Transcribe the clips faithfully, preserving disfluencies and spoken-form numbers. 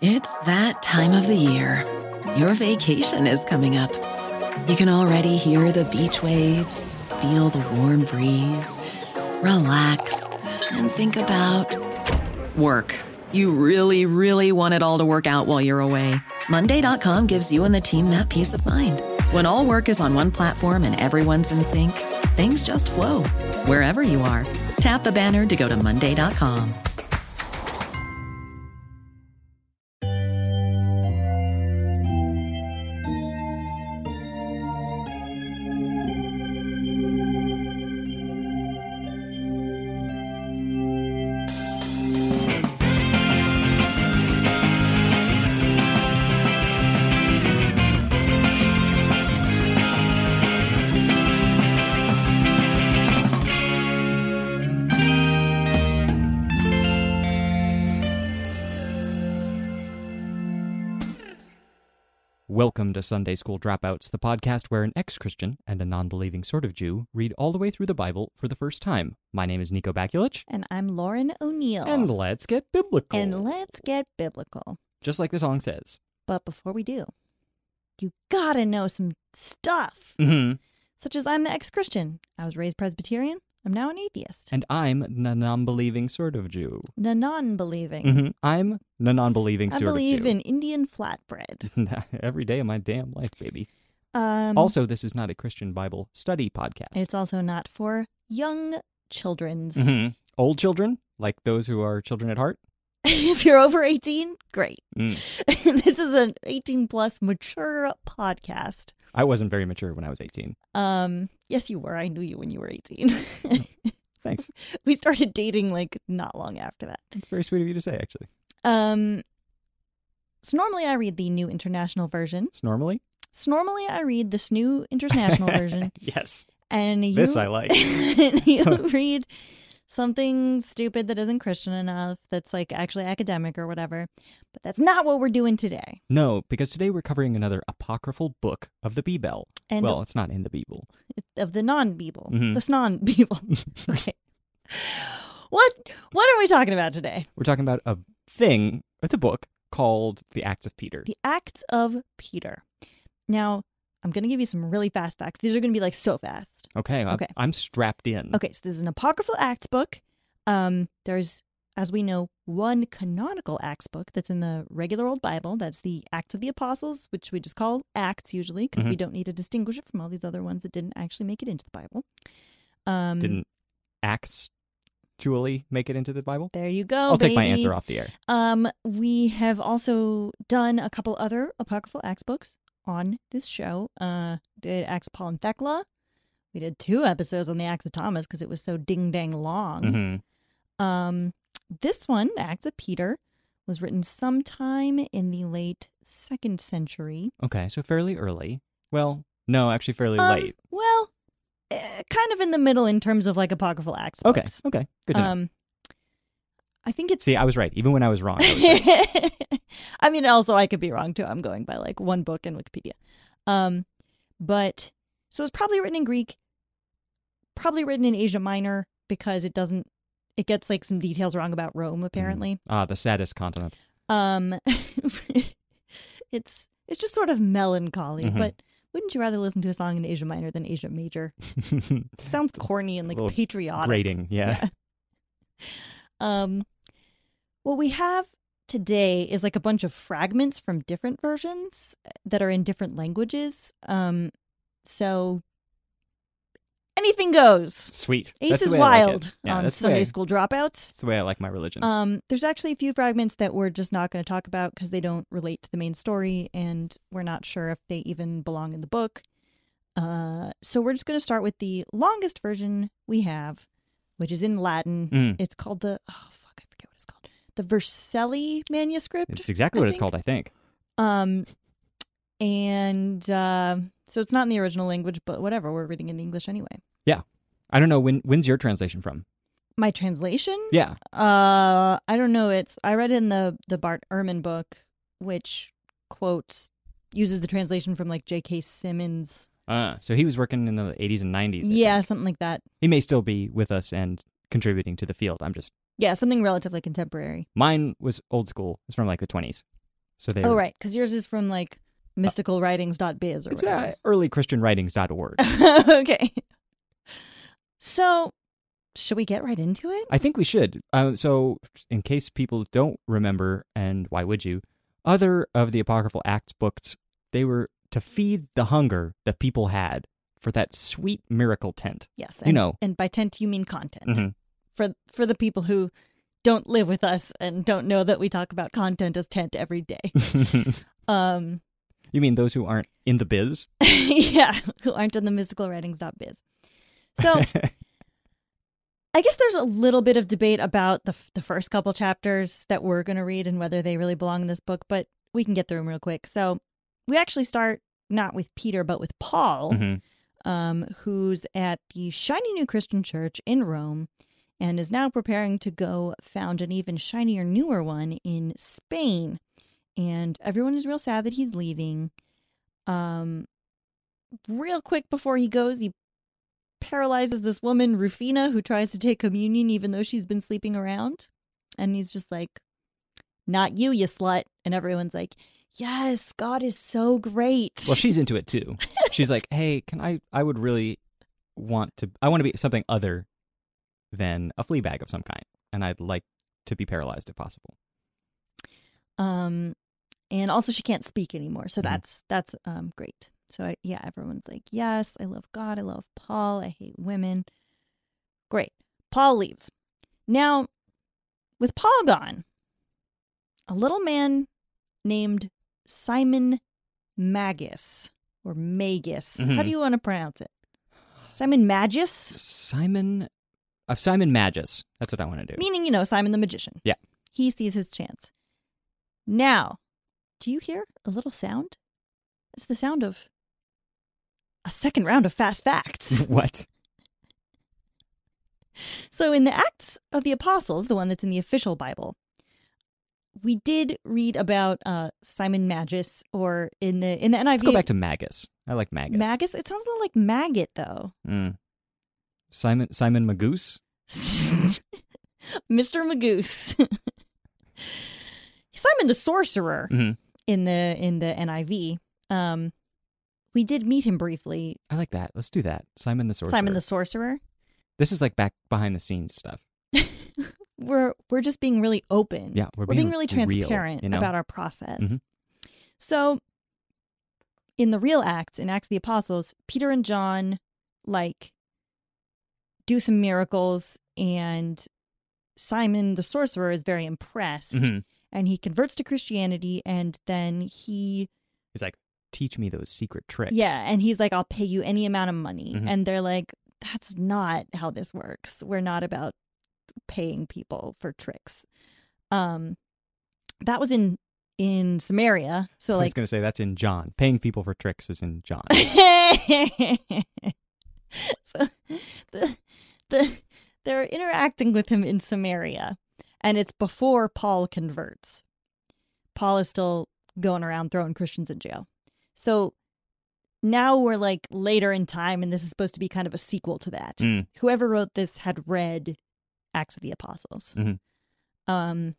It's that time of the year. Your vacation is coming up. You can already hear the beach waves, feel the warm breeze, relax, and think about work. You really, really want it all to work out while you're away. Monday dot com gives you and the team that peace of mind. When all work is on one platform and everyone's in sync, things just flow. Wherever you are, tap the banner to go to Monday dot com. Welcome to Sunday School Dropouts, the podcast where an ex-Christian and a non-believing sort of Jew read all the way through the Bible for the first time. My name is Nico Bakulich. And I'm Lauren O'Neill. And let's get biblical. And let's get biblical. Just like the song says. But before we do, you gotta know some stuff. Mm-hmm. Such as I'm the ex-Christian. I was raised Presbyterian. I'm now an atheist. And I'm the non-believing sort of Jew. The non-believing. Mm-hmm. I'm the non-believing I sort of Jew. believe in Indian flatbread. Every day of my damn life, baby. Um, also, this is not a Christian Bible study podcast. It's also not for young children's. Mm-hmm. Old children, like those who are children at heart. If you're over eighteen, great. Mm. This is an eighteen plus mature podcast. I wasn't very mature when I was eighteen. Um, yes, you were. I knew you when you were eighteen. Thanks. We started dating like not long after that. It's very sweet of you to say, actually. Um, so normally I read the New International Version. It's normally? So normally I read this New International Version. Yes. And you, this I like. And you read something stupid that isn't Christian enough, that's like actually academic or whatever. But that's not what we're doing today. No, because today we're covering another apocryphal book of the Bible. And well, it's not in the Bible. Of the non-Bible. Mm-hmm. The snon-Bible. Okay. What What are we talking about today? We're talking about a thing, it's a book, called The Acts of Peter. The Acts of Peter. Now, I'm going to give you some really fast facts. These are going to be like so fast. Okay, Okay. I'm, I'm strapped in. Okay, so this is an apocryphal Acts book. Um, there's, as we know, one canonical Acts book that's in the regular old Bible. That's the Acts of the Apostles, which we just call Acts usually, because Mhm. we don't need to distinguish it from all these other ones that didn't actually make it into the Bible. Um, Didn't Acts Julie make it into the Bible? There you go, I'll take my baby. answer off the air. Um, we have also done a couple other apocryphal Acts books on this show. Uh, did Acts of Paul and Thecla. We did two episodes on the Acts of Thomas because it was so ding-dang long. Mm-hmm. Um, this one, the Acts of Peter, was written sometime in the late second century. Okay, so fairly early. Well, no, actually fairly Um, late. Well, eh, kind of in the middle in terms of like apocryphal Acts Okay, books. okay, good to know. Um, I think it's... See, I was right. Even when I was wrong, I was right. I mean, also I could be wrong too. I'm going by like one book in Wikipedia. Um, but so it's probably written in Greek, probably written in Asia Minor because it doesn't, it gets like some details wrong about Rome apparently. Mm. Ah, the saddest continent. Um, it's it's just sort of melancholy. Mhm. But wouldn't you rather listen to a song in Asia Minor than Asia Major? Sounds corny and like Little patriotic. Grating, yeah. Yeah. Um, what we have today is like a bunch of fragments from different versions that are in different languages. Um, so anything goes. Sweet. Ace That's the is way I like wild it. Yeah, on that's the Sunday way- School Dropouts. That's the way I like my religion. Um, there's actually a few fragments that we're just not going to talk about because they don't relate to the main story, and we're not sure if they even belong in the book. Uh, so we're just going to start with the longest version we have, which is in Latin. Mm. It's called the, oh, fuck, I forget what it's called. The Vercelli manuscript. It's exactly I what it's think. called, I think. Um, and uh, so it's not in the original language, but whatever. We're reading in English anyway. Yeah. I don't know, when. when's your translation from? My translation? Yeah. Uh, I don't know. It's I read in the the Bart Ehrman book, which quotes uses the translation from like J K. Simmons. Uh, so he was working in the eighties and nineties. I Yeah, think. something like that. He may still be with us and contributing to the field. I'm just Yeah, something relatively contemporary. Mine was old school. It's from like the twenties. So they're Oh, right, because yours is from like mystical writings dot biz or it's whatever. uh, early christian writings dot org. Okay. So, should we get right into it? I think we should. Um, so, in case people don't remember, and why would you, other of the Apocryphal Acts books, they were to feed the hunger that people had for that sweet miracle tent. Yes. You and, know. And by tent, you mean content. Mhm. For for the people who don't live with us and don't know that we talk about content as tent every day. um, You mean those who aren't in the biz? yeah, who aren't on the mystical writings dot biz. So, I guess there's a little bit of debate about the the first couple chapters that we're going to read and whether they really belong in this book, but we can get through them real quick. So we actually start not with Peter, but with Paul, Mm-hmm. um, who's at the Shiny New Christian Church in Rome and is now preparing to go found an even shinier, newer one in Spain. And everyone is real sad that he's leaving. Um, real quick before he goes, he paralyzes this woman, Rufina, who tries to take communion even though she's been sleeping around. And he's just like, not you, you slut. And everyone's like, yes, God is so great. Well, she's into it too. She's like, hey, can I, I would really want to, I want to be something other than a flea bag of some kind. And I'd like to be paralyzed if possible. Um, and also she can't speak anymore. So Mhm. that's, that's um great. So, I, yeah, everyone's like, yes, I love God. I love Paul. I hate women. Great. Paul leaves. Now, with Paul gone, a little man named Simon Magus, or Magus. How Mhm. do you want to pronounce it? Simon Magus? Simon, uh, Simon Magus. That's what I want to do. Meaning, you know, Simon the magician. Yeah. He sees his chance. Now, do you hear a little sound? It's the sound of a second round of fast facts. What? So in the Acts of the Apostles, the one that's in the official Bible, we did read about uh, Simon Magus, or in the in the N I V. Let's go back to Magus. I like Magus. Magus? It sounds a little like maggot, though. Mm. Simon Simon Magoose? Mister Magoose. Simon the Sorcerer Mhm. in the in the N I V. Um, we did meet him briefly. I like that. Let's do that. Simon the Sorcerer. Simon the Sorcerer. This is like back behind the scenes stuff. We're we're just being really open. Yeah, we're we're being being really real, transparent you know? about our process. Mhm. So, in the real Acts, in Acts of the Apostles, Peter and John like do some miracles, and Simon the Sorcerer is very impressed, Mhm. and he converts to Christianity, and then he He's like, teach me those secret tricks. yeah, and he's like, I'll pay you any amount of money, Mhm. and they're like, that's not how this works. We're not about paying people for tricks. Um, that was in in Samaria. So I was like, going to say that's in John. Paying people for tricks is in John. so the the they're interacting with him in Samaria, and it's before Paul converts. Paul is still going around throwing Christians in jail. So now we're like later in time, and this is supposed to be kind of a sequel to that. Mm. Whoever wrote this had read Acts of the Apostles. Mhm. Um,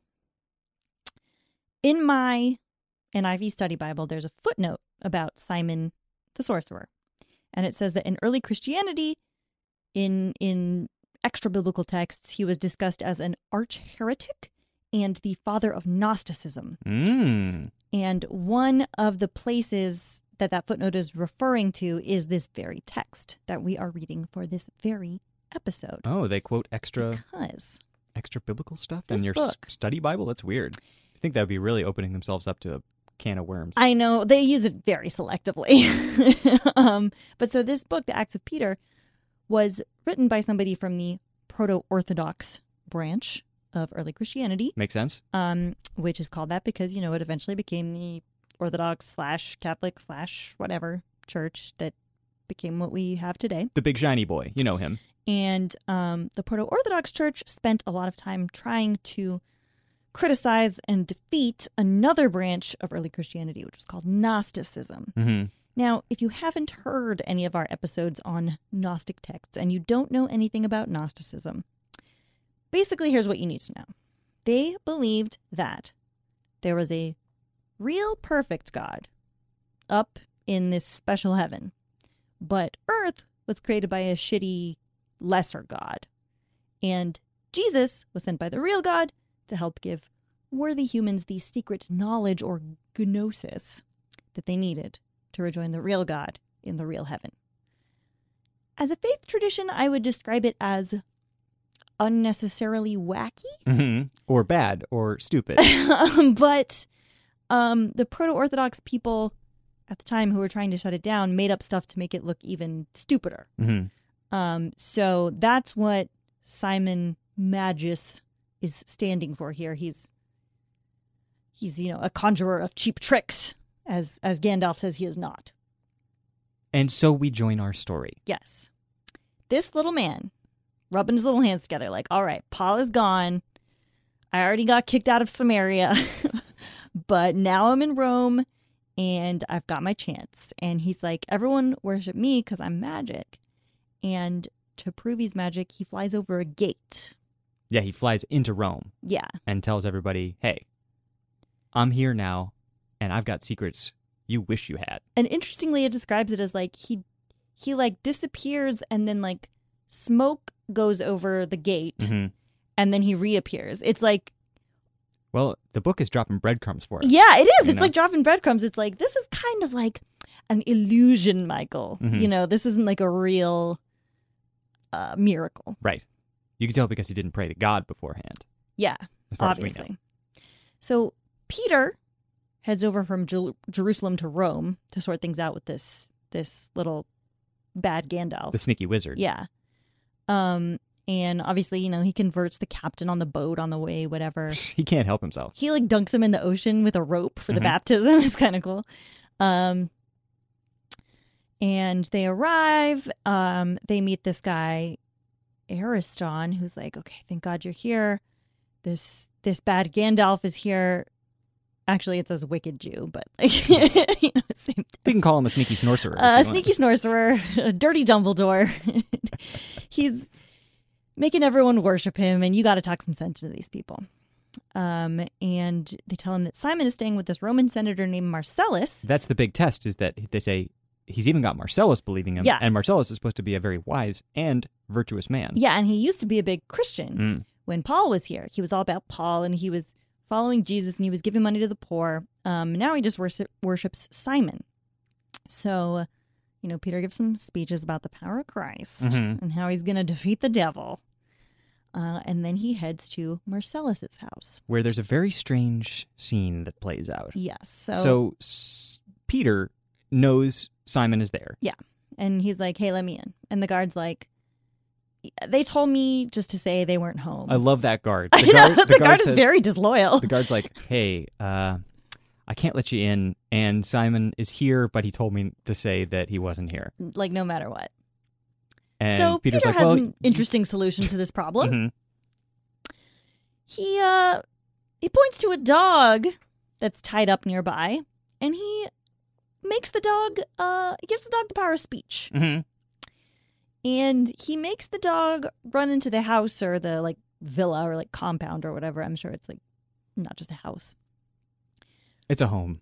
in my N I V study Bible, there's a footnote about Simon the Sorcerer. And it says that in early Christianity, in in extra biblical texts, he was discussed as an arch heretic and the father of Gnosticism. Mm. And one of the places that that footnote is referring to is this very text that we are reading for this very episode. Oh, they quote extra Because extra biblical stuff This in your s- book- study Bible? That's weird. I think that would be really opening themselves up to a can of worms. I know they use it very selectively. um, but so this book, The Acts of Peter, was written by somebody from the Proto-Orthodox branch of early Christianity, Makes sense? um, which is called that because, you know, it eventually became the Orthodox slash Catholic slash whatever church that became what we have today. The big shiny boy. You know him. And um, the Proto-Orthodox Church spent a lot of time trying to criticize and defeat another branch of early Christianity, which was called Gnosticism. Mm-hmm. Now, if you haven't heard any of our episodes on Gnostic texts and you don't know anything about Gnosticism, basically here's what you need to know. They believed that there was a real perfect God up in this special heaven. But Earth was created by a shitty lesser God. And Jesus was sent by the real God to help give worthy humans the secret knowledge or gnosis that they needed to rejoin the real God in the real heaven. As a faith tradition, I would describe it as unnecessarily wacky. Mm-hmm. Or bad or stupid. But um, the proto-Orthodox people at the time who were trying to shut it down made up stuff to make it look even stupider. Mm-hmm. Um, so that's what Simon Magus is standing for here. He's he's you know a conjurer of cheap tricks, as as Gandalf says he is not. And so we join our story. Yes, this little man rubbing his little hands together, like, all right, Paul is gone. I already got kicked out of Samaria, but now I'm in Rome, and I've got my chance. And he's like, everyone worship me because I'm magic. And to prove he's magic, he flies over a gate. Yeah, he flies into Rome. Yeah. And tells everybody, hey, I'm here now, and I've got secrets you wish you had. And interestingly, it describes it as like he, he like disappears and then like smoke goes over the gate Mm-hmm. and then he reappears. It's like, well, the book is dropping breadcrumbs for us. yeah, it is. You It's know? like dropping breadcrumbs. It's like, this is kind of like an illusion, Michael. Mhm. You know, this isn't like a real uh, miracle. Right. You can tell because he didn't pray to God beforehand. Yeah, As far as we know. obviously. So Peter heads over from Jer- Jerusalem to Rome to sort things out with this this little bad Gandalf. The sneaky wizard. Yeah. Um, and obviously, you know, he converts the captain on the boat on the way, whatever. He can't help himself. He like dunks him in the ocean with a rope for the Mhm. baptism. It's kind of cool. Um, and they arrive. Um, they meet this guy, Ariston, who's like, okay, thank God you're here. This this bad Gandalf is here. Actually, it says wicked Jew, but like, you know, same We can call him a sneaky sorcerer. uh, if you sneaky sorcerer, a dirty Dumbledore. He's making everyone worship him, and you got to talk some sense into these people. Um, and they tell him that Simon is staying with this Roman senator named Marcellus. That's the big test, is that they say he's even got Marcellus believing him. Yeah. And Marcellus is supposed to be a very wise and virtuous man. Yeah, and he used to be a big Christian. Mm. When Paul was here, he was all about Paul, and he was following Jesus, and he was giving money to the poor. Um, now he just worship, worships Simon. So, you know, Peter gives some speeches about the power of Christ Mhm. and how he's going to defeat the devil. Uh, and then he heads to Marcellus's house. Where there's a very strange scene that plays out. Yes. So, So s- Peter knows Simon is there. and he's like, hey, let me in. And the guard's like, they told me just to say they weren't home. I love that guard. I The know, guard, the, guard, is says- very disloyal. The guard's like, hey, uh, I can't let you in. And Simon is here, but he told me to say that he wasn't here. Like, no matter what. And so Peter's Peter like, has well, an interesting solution to this problem. Mhm. He uh he points to a dog that's tied up nearby, and he makes the dog uh he gives the dog the power of speech. Mhm. And he makes the dog run into the house or the like villa or like compound or whatever. I'm sure it's like not just a house. It's a home.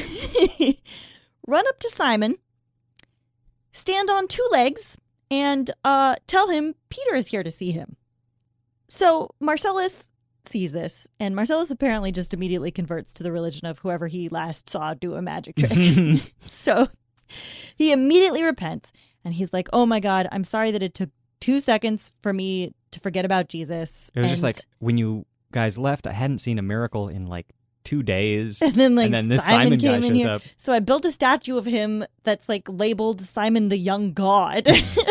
Run up to Simon, stand on two legs, and uh, tell him Peter is here to see him. So Marcellus sees this, and Marcellus apparently just immediately converts to the religion of whoever he last saw do a magic trick. So he immediately repents, and he's like, oh my God, I'm sorry that it took two seconds for me to forget about Jesus. It was and, just like, when you guys left, I hadn't seen a miracle in like two days. and then like and then this Simon, Simon, guy came in shows here. up. So I built a statue of him that's like labeled Simon the Young God.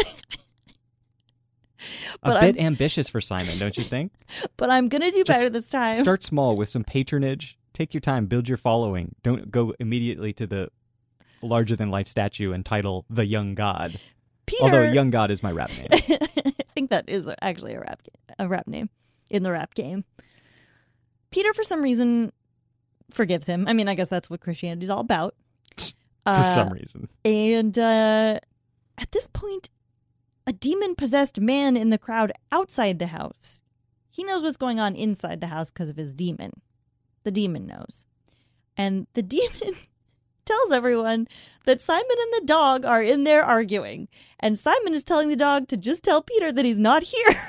A But bit I'm- ambitious for Simon, don't you think? But I'm going to do Just better this time. Start small with some patronage. Take your time. Build your following. Don't go immediately to the larger-than-life statue and title The Young God. Peter, Although Young God is my rap name. I think that is actually a rap ga- a rap name in the rap game. Peter, for some reason, forgives him. I mean, I guess that's what Christianity's all about. For some reason. And uh, at this point, a demon-possessed man in the crowd outside the house. He knows what's going on inside the house because of his demon. The demon knows. And the demon tells everyone that Simon and the dog are in there arguing. And Simon is telling the dog to just tell Peter that he's not here.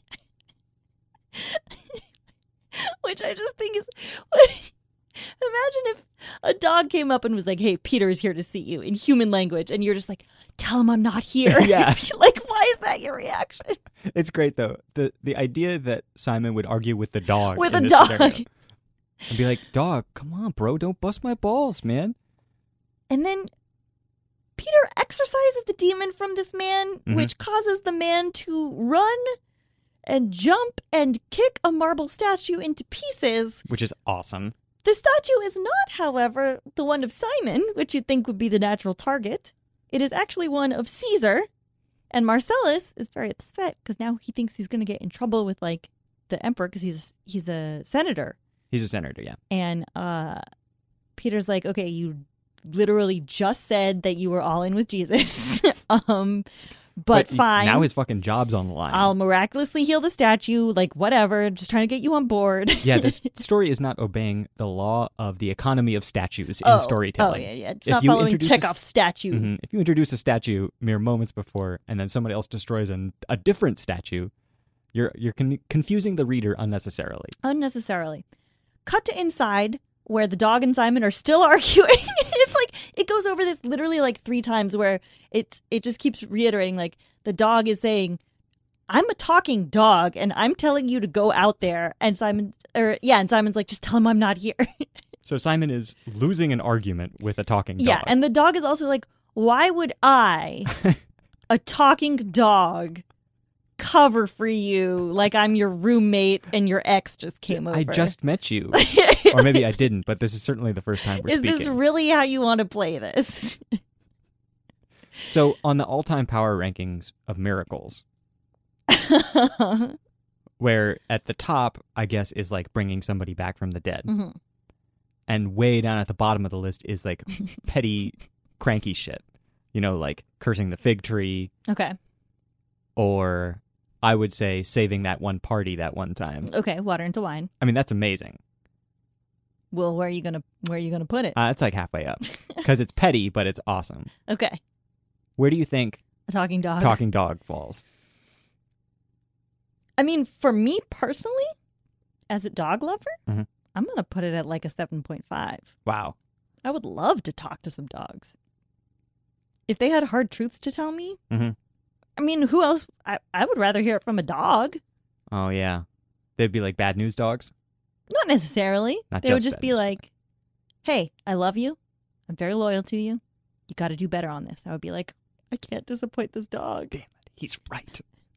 Which I just think is... Imagine if a dog came up and was like, hey, Peter is here to see you in human language. And you're just like, tell him I'm not here. Yeah. Like, why is that your reaction? It's great, though. The the idea that Simon would argue with the dog. With in a this dog. scenario. And be like, dog, come on, bro. Don't bust my balls, man. And then Peter exorcises the demon from this man, Mhm. which causes the man to run and jump and kick a marble statue into pieces. Which is awesome. The statue is not, however, the one of Simon, which you'd think would be the natural target. It is actually one of Caesar. And Marcellus is very upset because now he thinks he's going to get in trouble with, like, the emperor because he's he's a senator. He's a senator, yeah. And uh, Peter's like, okay, you literally just said that you were all in with Jesus. um, but, But he- fine. Now his fucking job's on the line. I'll miraculously heal the statue. Like, whatever. Just trying to get you on board. Yeah, this story is not obeying the law of the economy of statues in oh, storytelling. Oh, yeah, yeah. It's If not you following introduce a s- Chekhov's statue. Mhm. If you introduce a statue mere moments before and then somebody else destroys an, a different statue, you're you're con- confusing the reader unnecessarily. Unnecessarily. Cut to inside where the dog and Simon are still arguing. It's like it goes over this literally like three times where it it just keeps reiterating like the dog is saying, I'm a talking dog and I'm telling you to go out there. And Simon or yeah, and Simon's like, just tell him I'm not here. So Simon is losing an argument with a talking dog. Yeah, and the dog is also like, why would I, a talking dog, cover for you like I'm your roommate and your ex just came over? I just met you. Or maybe I didn't, but this is certainly the first time we're Is speaking. this really how you want to play this? So on the all-time power rankings of miracles, where at the top, I guess, is like bringing somebody back from the dead. hmm And way down at the bottom of the list is like petty, cranky shit. You know, like cursing the fig tree, Okay. or I would say saving that one party that one time. Okay. Water into wine. I mean, that's amazing. Well, where are you gonna where are you gonna put it? Uh, it's like halfway up because it's petty, but it's awesome. Okay. Where do you think A talking dog. Talking Dog falls? I mean, for me personally, as a dog lover, Mhm. I'm gonna put it at like a seven point five. Wow. I would love to talk to some dogs. If they had hard truths to tell me, Mhm. I mean, who else? I, I would rather hear it from a dog. Oh, yeah. They'd be like bad news dogs. Not necessarily. Not they would just just bad be news, like, hey, I love you. I'm very loyal to you. You got to do better on this. I would be like, I can't disappoint this dog. Damn it. He's right.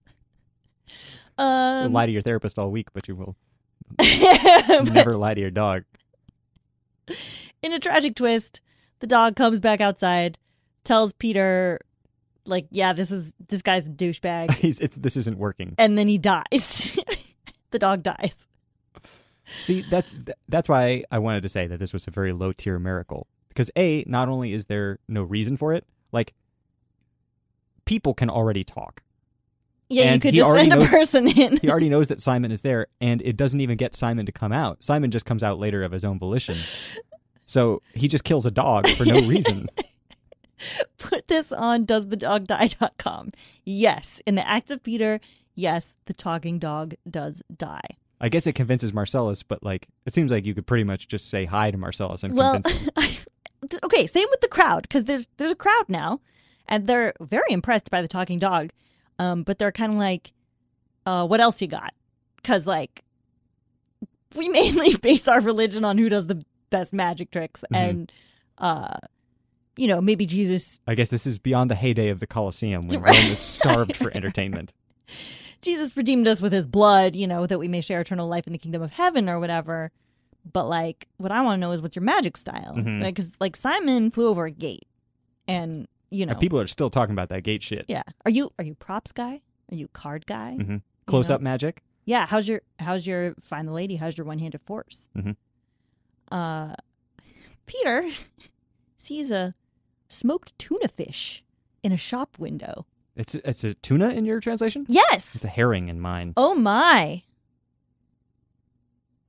Um, You'll lie to your therapist all week, but you will but never lie to your dog. in a tragic twist, the dog comes back outside, tells Peter, like, yeah, this is this guy's a douchebag. He's, it's, this isn't working. And then he dies. The dog dies. See, that's that's why I wanted to say that this was a very low tier miracle. Because A, not only is there no reason for it, like people can already talk. Yeah, And you could he just already send a knows- person in. He already knows that Simon is there, and it doesn't even get Simon to come out. Simon just comes out later of his own volition. So he just kills a dog for no reason. Put this on does the dog die dot com. Yes, in the act of Peter, yes, the talking dog does die. I guess it convinces Marcellus, but like it seems like you could pretty much just say hi to Marcellus and Well, convince him. okay, same with the crowd, because there's there's a crowd now, and they're very impressed by the talking dog, um, but they're kind of like, uh, what else you got? Because like, we mainly base our religion on who does the best magic tricks, Mhm. and uh, you know, maybe Jesus I guess this is beyond the heyday of the Colosseum when Right. Rome was starved for entertainment. Jesus redeemed us with his blood, you know, that we may share eternal life in the kingdom of heaven or whatever. But like, what I want to know is what's your magic style? Mhm. Because like Simon flew over a gate, and you know, And people are still talking about that gate shit. yeah. Are you are you props guy? Are you card guy? hmm Close up magic. Yeah. How's your how's your find the lady? How's your one handed force? Mhm. Uh, Peter sees a smoked tuna fish in a shop window. It's it's a tuna in your translation? Yes. It's a herring in mine. Oh my.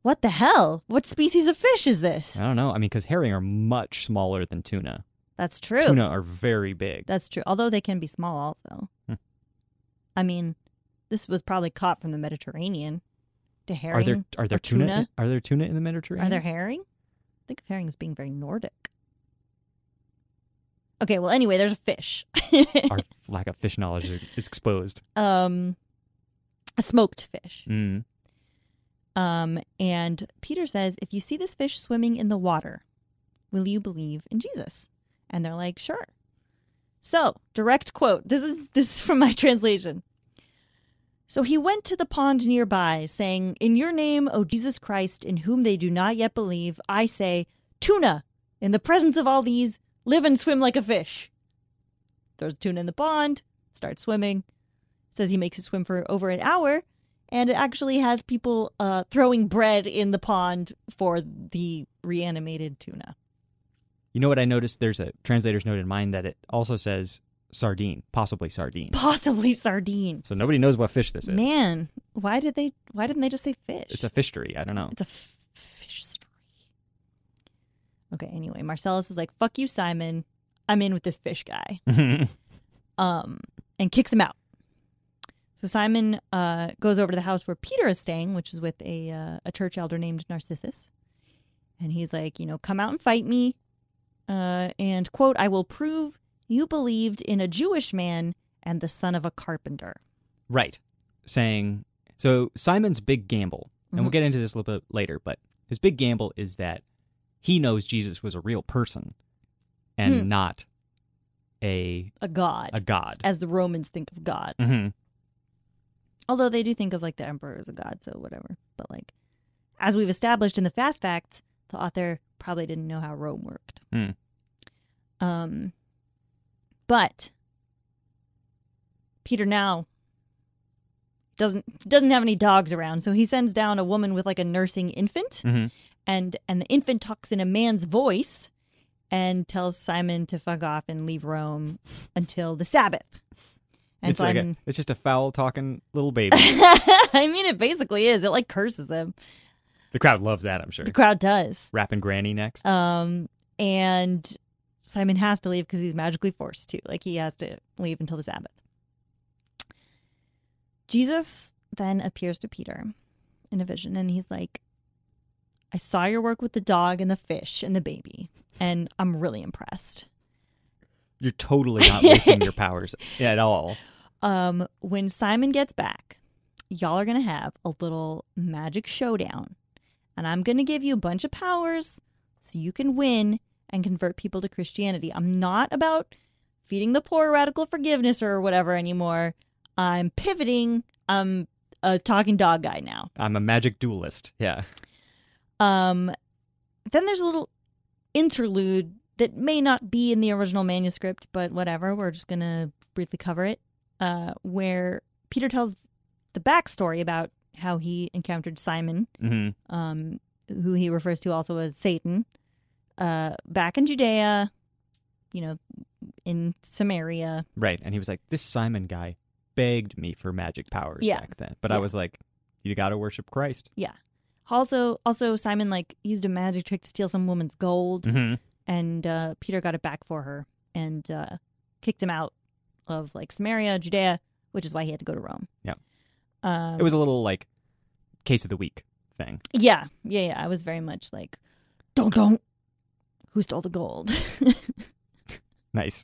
what the hell? What species of fish is this? I don't know. I mean, because herring are much smaller than tuna. That's true. Tuna are very big. That's true. Although they can be small also. Hmm. I mean, this was probably caught from the Mediterranean. To herring Are there are there or tuna? tuna? Are there tuna in the Mediterranean? Are there herring? I think of herring as being very Nordic. Okay, well, anyway, there's a fish. Our lack of fish knowledge is exposed. um, a smoked fish. Mm. Um, and Peter says, if you see this fish swimming in the water, will you believe in Jesus? And they're like, sure. So, direct quote. This is this is from my translation. So he went to the pond nearby, saying, in your name, O Jesus Christ, in whom they do not yet believe, I say, tuna, in the presence of all these, live and swim like a fish. Throws tuna in the pond, starts swimming. Says he makes it swim for over an hour, and it actually has people uh, throwing bread in the pond for the reanimated tuna. You know what I noticed? There's a translator's note in mine that it also says sardine, possibly sardine. Possibly sardine. So nobody knows what fish this is. Man, why did they? Why didn't they just say fish? It's a fish story. I don't know. It's a f- fish story. Okay. Anyway, Marcellus is like, "Fuck you, Simon. I'm in with this fish guy." um, and kicks him out. So Simon uh, goes over to the house where Peter is staying, which is with a uh, a church elder named Narcissus, and he's like, "You know, come out and fight me." Uh, and quote, I will prove you believed in a Jewish man and the son of a carpenter. Right. Saying, so Simon's big gamble, and Mhm. we'll get into this a little bit later, but his big gamble is that he knows Jesus was a real person and Hmm. not a A god, a god. as the Romans think of gods. Mhm. Although they do think of like the emperor as a god, so whatever. But like, as we've established in the Fast Facts, the author probably didn't know how Rome worked. Hmm. Um, but Peter now doesn't doesn't have any dogs around, so he sends down a woman with like a nursing infant, Mhm. and and the infant talks in a man's voice and tells Simon to fuck off and leave Rome until the Sabbath. And It's like a, Simon, it's just a foul talking little baby. I mean, it basically is. It like curses him. The crowd loves that, I'm sure. The crowd does. Rapping Granny next. Um, and Simon has to leave because he's magically forced to. Like, he has to leave until the Sabbath. Jesus then appears to Peter in a vision, and he's like, I saw your work with the dog and the fish and the baby, and I'm really impressed. You're totally not wasting your powers at all. Um, when Simon gets back, y'all are going to have a little magic showdown, and I'm going to give you a bunch of powers so you can win and convert people to Christianity. I'm not about feeding the poor radical forgiveness or whatever anymore. I'm pivoting. I'm a talking dog guy now. I'm a magic duelist. Yeah. Um, then there's a little interlude that may not be in the original manuscript, but whatever. We're just going to briefly cover it, uh, where Peter tells the backstory about how he encountered Simon, Mm-hmm. um, who he refers to also as Satan, uh, back in Judea, you know, in Samaria. Right. And he was like, this Simon guy begged me for magic powers Yeah. back then. But I Yeah. was like, you got to worship Christ. Yeah. Also, also Simon like used a magic trick to steal some woman's gold, Mm-hmm. and uh, Peter got it back for her and uh, kicked him out of like Samaria, Judea, which is why he had to go to Rome. Yeah. Um, It was a little like case of the week thing. yeah, yeah, yeah. I was very much like, don't, don't. Who stole the gold? Nice.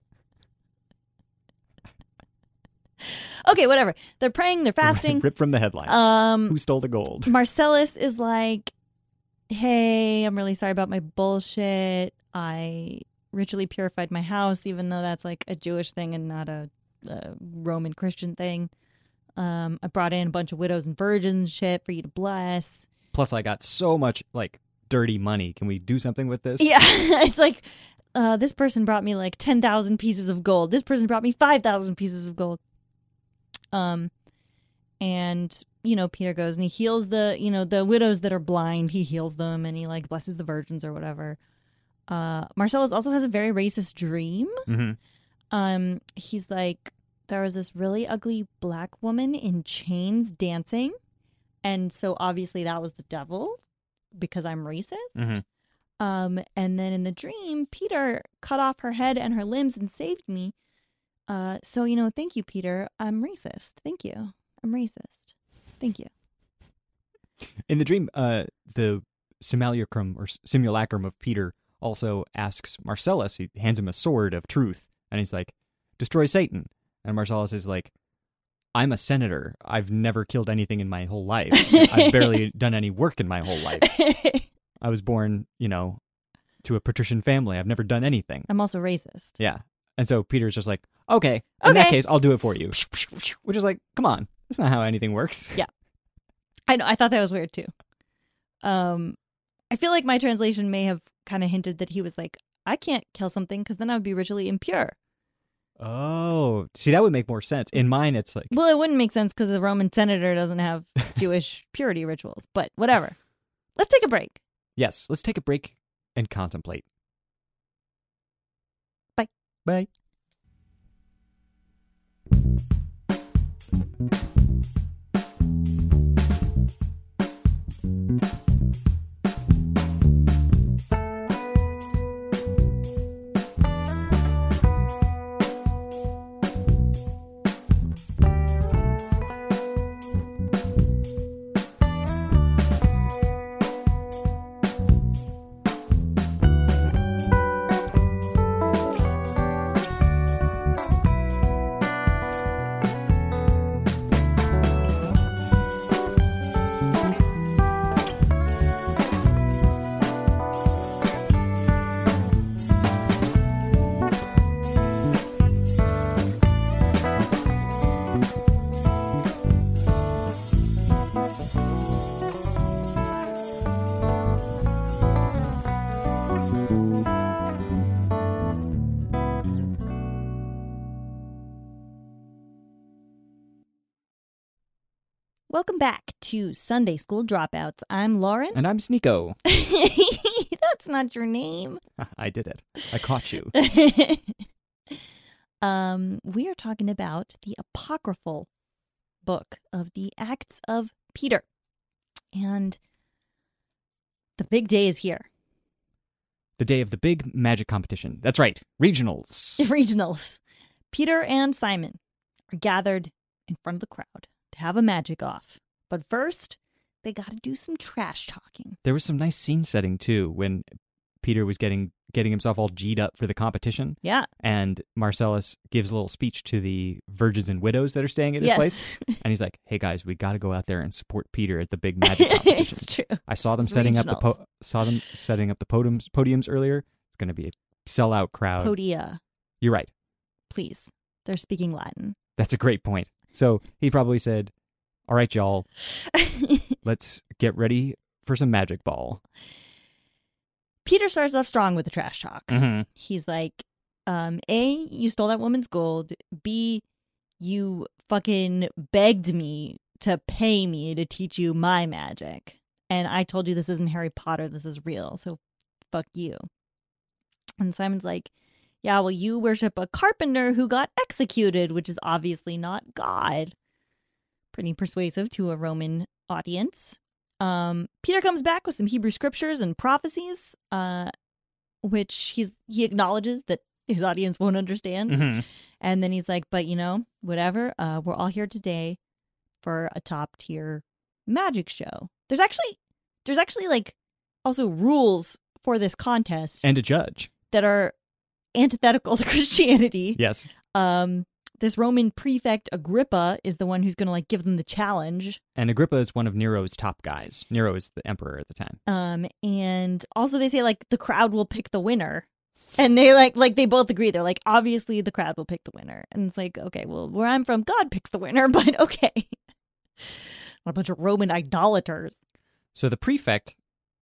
Okay, whatever. They're praying, they're fasting. Rip from the headlines. Um, Who stole the gold? Marcellus is like, hey, I'm really sorry about my bullshit. I ritually purified my house, even though that's like a Jewish thing and not a, a Roman Christian thing. Um, I brought in a bunch of widows and virgins and shit for you to bless. Plus, I got so much like dirty money. Can we do something with this? Yeah, it's like, uh, this person brought me like ten thousand pieces of gold. This person brought me five thousand pieces of gold. Um, and, you know, Peter goes and he heals the, you know, the widows that are blind. He heals them and he like blesses the virgins or whatever. Uh, Marcellus also has a very racist dream. Mm-hmm. Um, he's like, there was this really ugly black woman in chains dancing. And so obviously that was the devil. because I'm racist. Mm-hmm. Um, and then in the dream, Peter cut off her head and her limbs and saved me. Uh, so, you know, thank you, Peter. I'm racist. Thank you. I'm racist. Thank you. In the dream, uh, the simulacrum or simulacrum of Peter also asks Marcellus, he hands him a sword of truth, and he's like, destroy Satan. And Marcellus is like, I'm a senator. I've never killed anything in my whole life. I've barely done any work in my whole life. I was born, you know, to a patrician family. I've never done anything. I'm also racist. Yeah. And so Peter's just like, okay, in Okay. that case, I'll do it for you. Which is like, come on. That's not how anything works. Yeah. I know. I thought that was weird too. Um, I feel like my translation may have kind of hinted that he was like, I can't kill something because then I would be ritually impure. Oh, see, that would make more sense. In mine, it's like, Well, it wouldn't make sense because the Roman senator doesn't have Jewish purity rituals, but whatever. Let's take a break. yes, let's take a break and contemplate. Bye. Bye. Welcome back to Sunday School Dropouts. I'm Lauren. And I'm Sneeko. That's not your name. I did it. I caught you. um, we are talking about the apocryphal book of the Acts of Peter. And the big day is here. The day of the big magic competition. That's right. Regionals. Regionals. Peter and Simon are gathered in front of the crowd to have a magic off. But first, they got to do some trash talking. There was some nice scene setting, too, when Peter was getting getting himself all G'd up for the competition. Yeah. And Marcellus gives a little speech to the virgins and widows that are staying at his Yes. place. And he's like, hey, guys, we got to go out there and support Peter at the big magic competition. It's true. I saw them It's setting up the regionals. po- saw them setting up the podiums podiums earlier. It's going to be a sellout crowd. Podia, You're right. please. They're speaking Latin. That's a great point. So he probably said, all right, y'all, let's get ready for some magic ball. Peter starts off strong with the trash talk. Mm-hmm. He's like, um, A, you stole that woman's gold. B, you fucking begged me to pay me to teach you my magic. And I told you this isn't Harry Potter, this is real, so fuck you. And Simon's like, yeah, well, you worship a carpenter who got executed, which is obviously not God. Pretty persuasive to a Roman audience. Um, Peter comes back with some Hebrew scriptures and prophecies, uh, which he's he acknowledges that his audience won't understand. Mm-hmm. And then he's like, but you know, whatever, uh, we're all here today for a top tier magic show. There's actually, there's actually like also rules for this contest And a judge. that are antithetical to Christianity. Yes. Um, this Roman prefect Agrippa is the one who's going to like give them the challenge. And Agrippa is one of Nero's top guys. Nero is the emperor at the time. Um, and also they say like the crowd will pick the winner. And they like, like they both agree. They're like, obviously the crowd will pick the winner. And it's like, okay, well, where I'm from, God picks the winner, but okay. What a bunch of Roman idolaters. So the prefect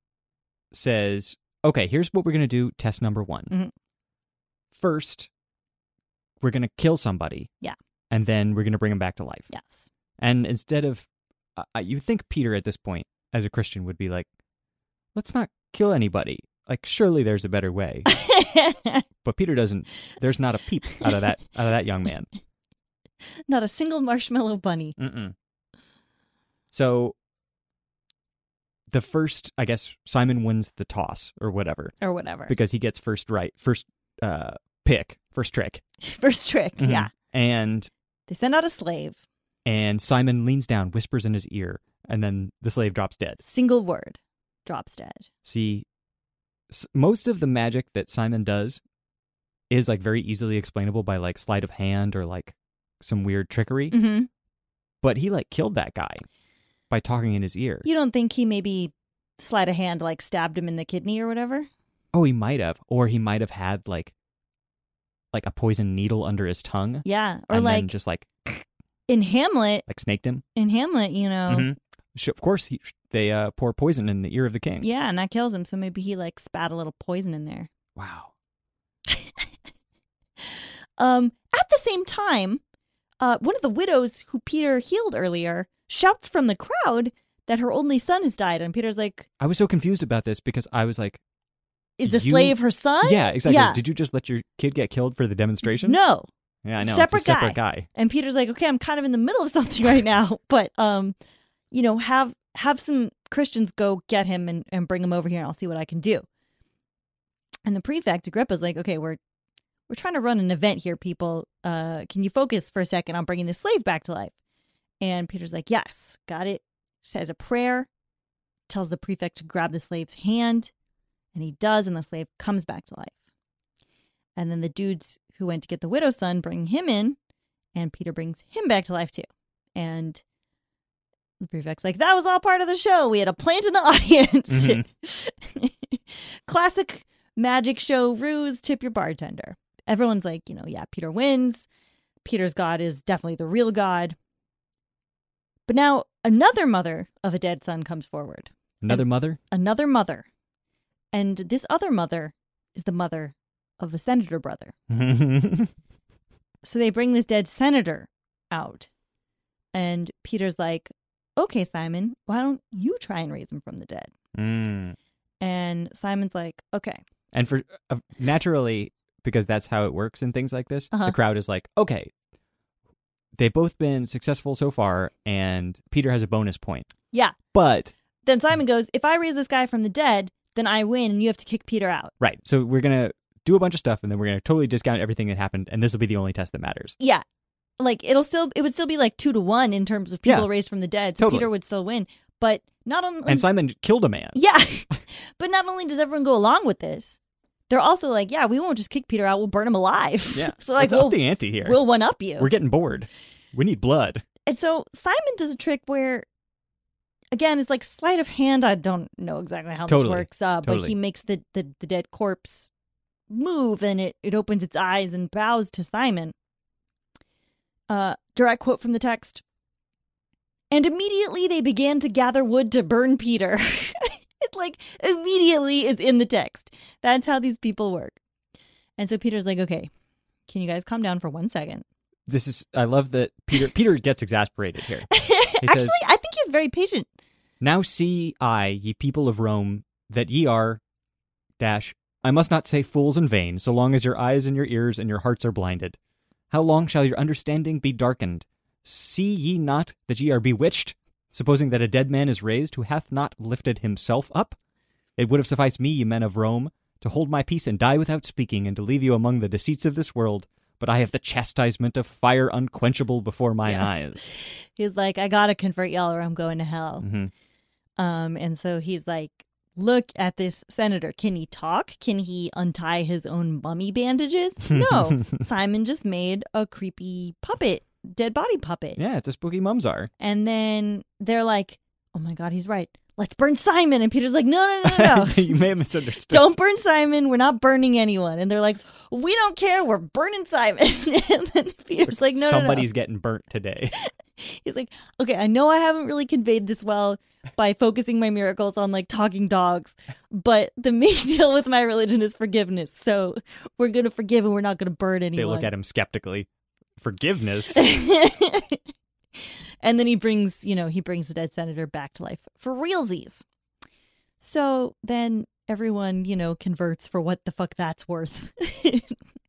says, okay, here's what we're going to do. Test number one. Mhm. First, we're going to kill somebody. Yeah. And then we're going to bring him back to life. Yes. And instead of, uh, you think Peter at this point, as a Christian, would be like, let's not kill anybody. Like, surely there's a better way. But Peter doesn't, there's not a peep out of that, out of that young man. Not a single marshmallow bunny. Mm-mm. So the first, I guess, Simon wins the toss or whatever. Or whatever. Because he gets first right, first uh, pick, first trick. First trick, Mm-hmm. yeah. And They send out a slave. and Simon leans down, whispers in his ear, and then the slave drops dead. Single word. Drops dead. See, s- most of the magic that Simon does is like very easily explainable by like sleight of hand or like some weird trickery. Mm-hmm. But he like killed that guy by talking in his ear. You don't think he maybe sleight of hand, like stabbed him in the kidney or whatever? Oh, he might have. Or he might have had like like a poison needle under his tongue. Yeah. Or and like then just like in Hamlet, like snaked him. in Hamlet, you know. Mhm. Sh- Of course, he, they uh, pour poison in the ear of the king. Yeah, and that kills him. So maybe he like spat a little poison in there. Wow. Um, at the same time, uh, one of the widows who Peter healed earlier shouts from the crowd that her only son has died. And Peter's like, I was so confused about this because I was like, is the You- slave her son? yeah, exactly. Yeah. Did you just let your kid get killed for the demonstration? No. Yeah, I know. Separate it's a separate guy. And Peter's like, okay, I'm kind of in the middle of something right now. But, um, you know, have have some Christians go get him and, and bring him over here and I'll see what I can do. And the prefect, Agrippa's like, okay, we're we're trying to run an event here, people. Uh, can you focus for a second on bringing the slave back to life? And Peter's like, yes, got it. Says a prayer, tells the prefect to grab the slave's hand, and he does, and the slave comes back to life. And then the dudes who went to get the widow's son bring him in, and Peter brings him back to life too. And the prefect's like, that was all part of the show. We had a plant in the audience. Mm-hmm. Classic magic show ruse, tip your bartender. Everyone's like, you know, yeah, Peter wins. Peter's God is definitely the real God. But now another mother of a dead son comes forward. Another mother? Another mother. And this other mother is the mother of a senator brother. So they bring this dead senator out. And Peter's like, okay, Simon, why don't you try and raise him from the dead? Mm. And Simon's like, okay. And for uh, naturally, because that's how it works in things like this, Uh-huh. the crowd is like, okay, they've both been successful so far, and Peter has a bonus point. Yeah. But, Then Simon goes, if I raise this guy from the dead, then I win and you have to kick Peter out. right, so we're going to do a bunch of stuff, and then we're going to totally discount everything that happened, and this will be the only test that matters. Yeah. Like it'll still, it would still be like two to one in terms of people Yeah. raised from the dead. So Totally. Peter would still win. But not only, And Simon killed a man. yeah. But not only does everyone go along with this, they're also like, yeah, we won't just kick Peter out. We'll burn him alive. Yeah, So like, let's we'll, up the ante here. we'll one up you. We're getting bored. We need blood. And so Simon does a trick where, again, it's like sleight of hand. I don't know exactly how Totally. this works, uh, but Totally. he makes the, the, the dead corpse move and it, it opens its eyes and bows to Simon. Uh, direct quote from the text. And immediately they began to gather wood to burn Peter. It's like immediately is in the text. That's how these people work. And so Peter's like, okay, can you guys calm down for one second? This is, I love that Peter, Peter gets exasperated here. Actually, says- I think he's very patient. Now see I, ye people of Rome, that ye are, dash, I must not say fools in vain, so long as your eyes and your ears and your hearts are blinded. How long shall your understanding be darkened? See ye not that ye are bewitched, supposing that a dead man is raised who hath not lifted himself up? It would have sufficed me, ye men of Rome, to hold my peace and die without speaking, and to leave you among the deceits of this world, but I have the chastisement of fire unquenchable before my Yeah. eyes. He's like, I gotta convert y'all or I'm going to hell. hmm Um, and so he's like, look at this senator. Can he talk? Can he untie his own mummy bandages? No. Simon just made a creepy puppet, dead body puppet. Yeah, it's a spooky mumsar. And then they're like, oh my God, he's right. Let's burn Simon. And Peter's like, no, no, no, no, no. You may have misunderstood. Don't burn Simon. We're not burning anyone. And they're like, we don't care. We're burning Simon. And then Peter's like, no, Somebody's no, getting burnt today. no. He's like, okay, I know I haven't really conveyed this well by focusing my miracles on like talking dogs, but the main deal with my religion is forgiveness. So we're going to forgive and we're not going to burn anyone. They look at him skeptically. Forgiveness? And then he brings, you know, he brings the dead senator back to life for realsies. So then everyone, you know, converts for what the fuck that's worth.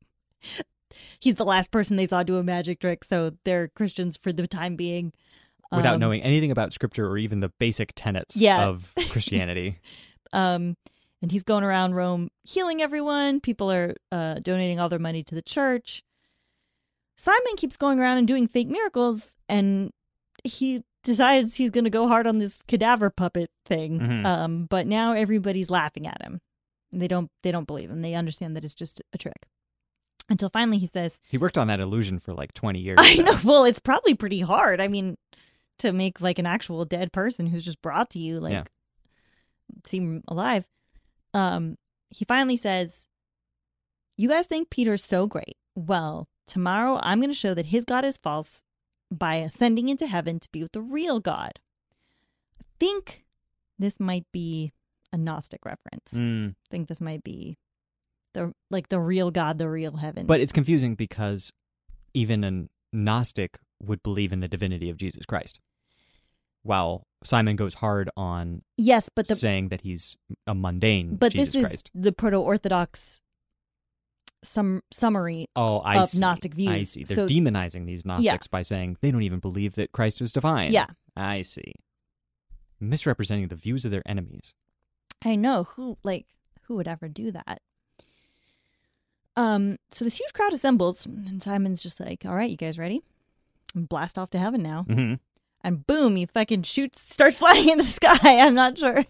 He's the last person they saw do a magic trick, so they're Christians for the time being. Without Um, knowing anything about scripture or even the basic tenets Yeah. of Christianity. Um, and he's going around Rome healing everyone. People are uh, donating all their money to the church. Simon keeps going around and doing fake miracles, and he decides he's going to go hard on this cadaver puppet thing. Mhm. Um, but now everybody's laughing at him. They don't. They don't believe him. They understand that it's just a trick. Until finally he says, He worked on that illusion for like twenty years. "I now. know. Well, it's probably pretty hard. I mean, to make like an actual dead person who's just brought to you, like, Yeah. seem alive." Um, he finally says, "You guys think Peter's so great? Well, tomorrow I'm going to show that his God is false by ascending into heaven to be with the real God." I think this might be a Gnostic reference. Mm. I think this might be the like the real God, the real heaven. But it's confusing because even a Gnostic would believe in the divinity of Jesus Christ, while Simon goes hard on yes, but the saying that he's a mundane but Jesus this is Christ. the proto-Orthodox sum summary. Oh, I of see. Gnostic views. I see. They're So- demonizing these Gnostics by saying they don't even believe that Christ was divine. Yeah. I see. Misrepresenting the views of their enemies. I know who like who would ever do that. Um, so this huge crowd assembles, and Simon's just like, "All right, you guys ready? Blast off to heaven now!" Mm-hmm. And boom, he fucking shoots, starts flying into the sky. I'm not sure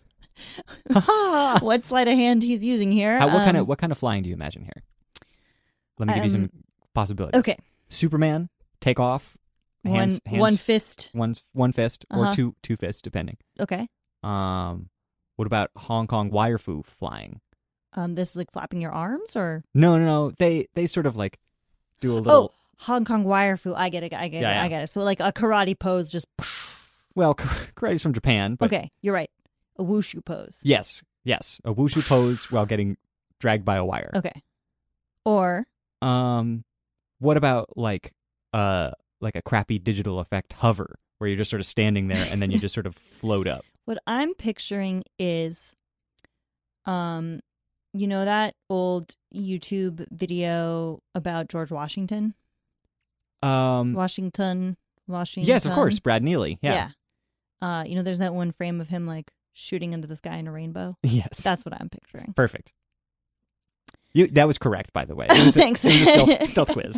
what sleight of hand he's using here. How, what kind Um, of what kind of flying do you imagine here? Let me give you some um, possibilities. Okay, Superman, take off, hands, one hands, one fist. one one fist or Uh-huh. two two fists, depending. Okay, Um, what about Hong Kong wire fu flying? um, this is like flapping your arms, or No, no, no. They they sort of like do a little. oh, Hong Kong wire fu. I get it. I get Yeah, it. yeah. I get it. So like a karate pose, just Well, karate's from Japan, but okay. You're right. A wushu pose. yes, yes, a wushu pose while getting dragged by a wire. Okay, or Um, what about like uh like a crappy digital effect hover where you're just sort of standing there and then you just sort of float up? what I'm picturing is, um, you know that old YouTube video about George Washington, Um, Washington, Washington. yes, of course, Brad Neely. Yeah. Yeah. Uh, you know, there's that one frame of him like shooting into the sky in a rainbow. Yes. That's what I'm picturing. Perfect. You that was correct, by the way. It was a, Thanks. It was a stealth, stealth quiz.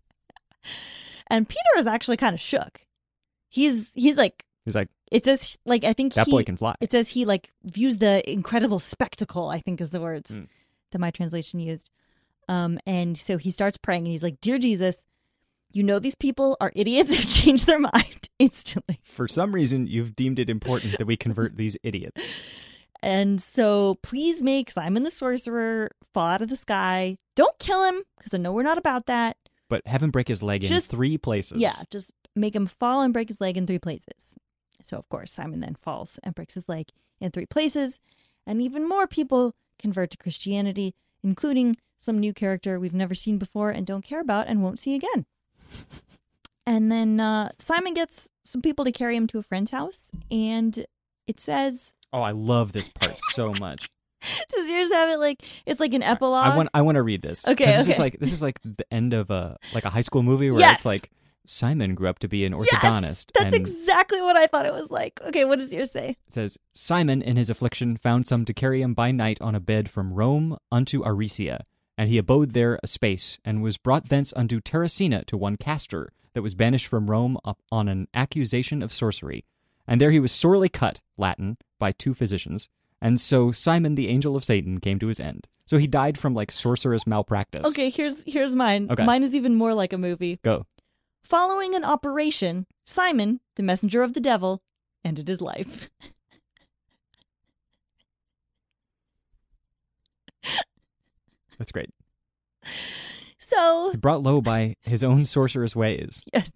And Peter is actually kind of shook. He's he's like He's like, it says like I think that he, boy can fly. It says he like views the incredible spectacle, I think is the words Mm. that my translation used. Um, and so he starts praying and he's like, "Dear Jesus, you know these people are idiots who change their mind instantly. For some reason, you've deemed it important that we convert these idiots. And so please make Simon the sorcerer fall out of the sky. Don't kill him, because I know we're not about that. But have him break his leg Just- in three places. Yeah, just make him fall and break his leg in three places." So, of course, Simon then falls and breaks his leg in three places. And even more people convert to Christianity, including some new character we've never seen before and don't care about and won't see again. And then uh, Simon gets some people to carry him to a friend's house. And it says, Oh, I love this part so much. does yours have it like, it's like an epilogue? I want I want to read this. Okay, 'Cause This is okay. like this is like the end of a like a high school movie where Yes! it's like Simon grew up to be an Yes! orthodontist. That's and exactly what I thought it was like. Okay, what does yours say? it says Simon in his affliction found some to carry him by night on a bed from Rome unto Aricia, and he abode there a space, and was brought thence unto Terracina to one Castor, that was banished from Rome up on an accusation of sorcery. And there he was sorely cut, Latin, by two physicians. And so Simon the angel of Satan came to his end. So he died from like sorcerous malpractice. Okay, here's here's mine. Okay. Mine is even more like a movie. Go. Following an operation, Simon, the messenger of the devil, ended his life. That's great. So, Brought low by his own sorcerous ways. yes.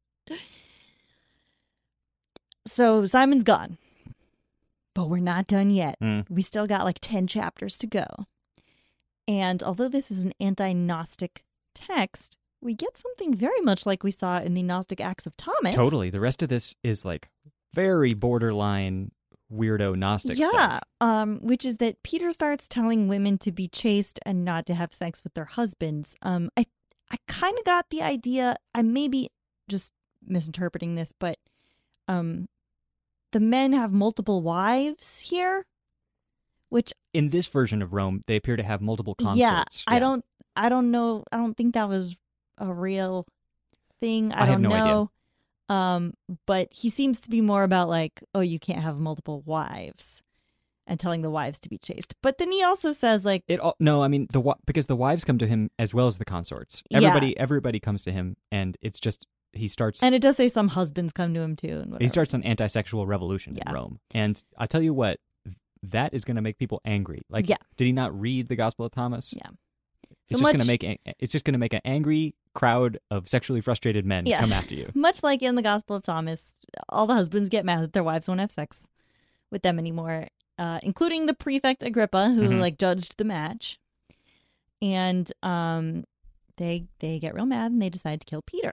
So Simon's gone. But we're not done yet. Mm. We still got like ten chapters to go. And although this is an anti-Gnostic text, we get something very much like we saw in the Gnostic Acts of Thomas. Totally. The rest of this is like very borderline weirdo Gnostic yeah, stuff. um, which is that Peter starts telling women to be chaste and not to have sex with their husbands. Um, I I kind of got the idea. I may be just misinterpreting this, but um, the men have multiple wives here, which In this version of Rome, they appear to have multiple consorts. yeah, I don't, I don't know, I don't think that was a real thing. I, I have don't no idea. know. Um, but he seems to be more about like, oh, you can't have multiple wives, and telling the wives to be chaste. But then he also says like, It all, no, I mean the wi- because the wives come to him as well as the consorts. Yeah. Everybody, everybody comes to him, and it's just he starts. and it does say some husbands come to him too, and whatever. He starts an anti-sexual revolution Yeah. in Rome, and I tell you what, that is going to make people angry. Like, Yeah. did he not read the Gospel of Thomas? Yeah. It's So just going to much- make a- it's just going to make an angry crowd of sexually frustrated men Yes. come after you. Much like in the Gospel of Thomas, all the husbands get mad that their wives won't have sex with them anymore, uh, including the prefect Agrippa, who Mhm. like judged the match. And um, they they get real mad and they decide to kill Peter.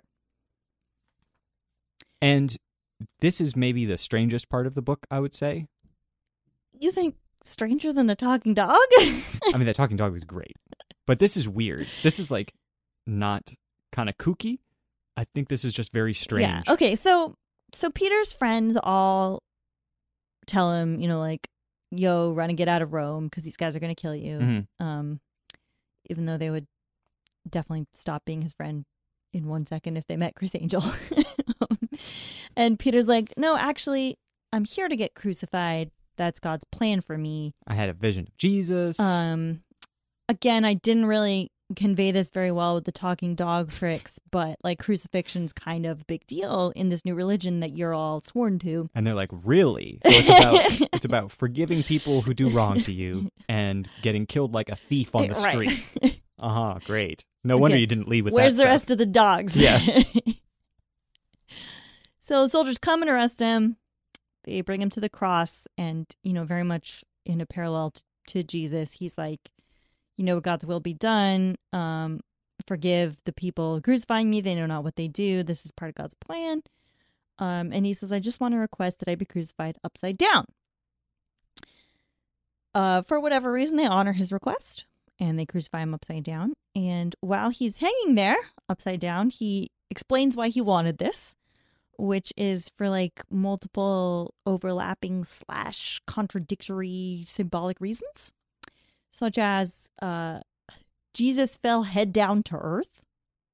And this is maybe the strangest part of the book, I would say. You think stranger than a talking dog? I mean, that talking dog was great, but this is weird. This is like not kind of kooky. I think this is just very strange. Yeah. Okay. So so Peter's friends all tell him, you know, like, yo, run and get out of Rome because these guys are going to kill you. Mhm. Um, even though they would definitely stop being his friend in one second if they met Chris Angel. And Peter's like, no, actually, I'm here to get crucified. That's God's plan for me. I had a vision of Jesus. Um, again, I didn't really convey this very well with the talking dog tricks, but like crucifixion's kind of a big deal in this new religion that you're all sworn to. And they're like, really? So it's about it's about forgiving people who do wrong to you and getting killed like a thief on the Right. street. Uh huh. Great. No wonder Okay. you didn't lead with Where's that the rest stuff. of the dogs? Yeah. So the soldiers come and arrest him. They bring him to the cross, and, you know, very much in a parallel t- to Jesus, he's like, you know, God's will be done. Um, forgive the people crucifying me. They know not what they do. This is part of God's plan. Um, and he says, I just want to request that I be crucified upside down. Uh, for whatever reason, they honor his request, and they crucify him upside down. And while he's hanging there upside down, he explains why he wanted this, which is for like multiple overlapping slash contradictory symbolic reasons, such as uh, Jesus fell head down to earth.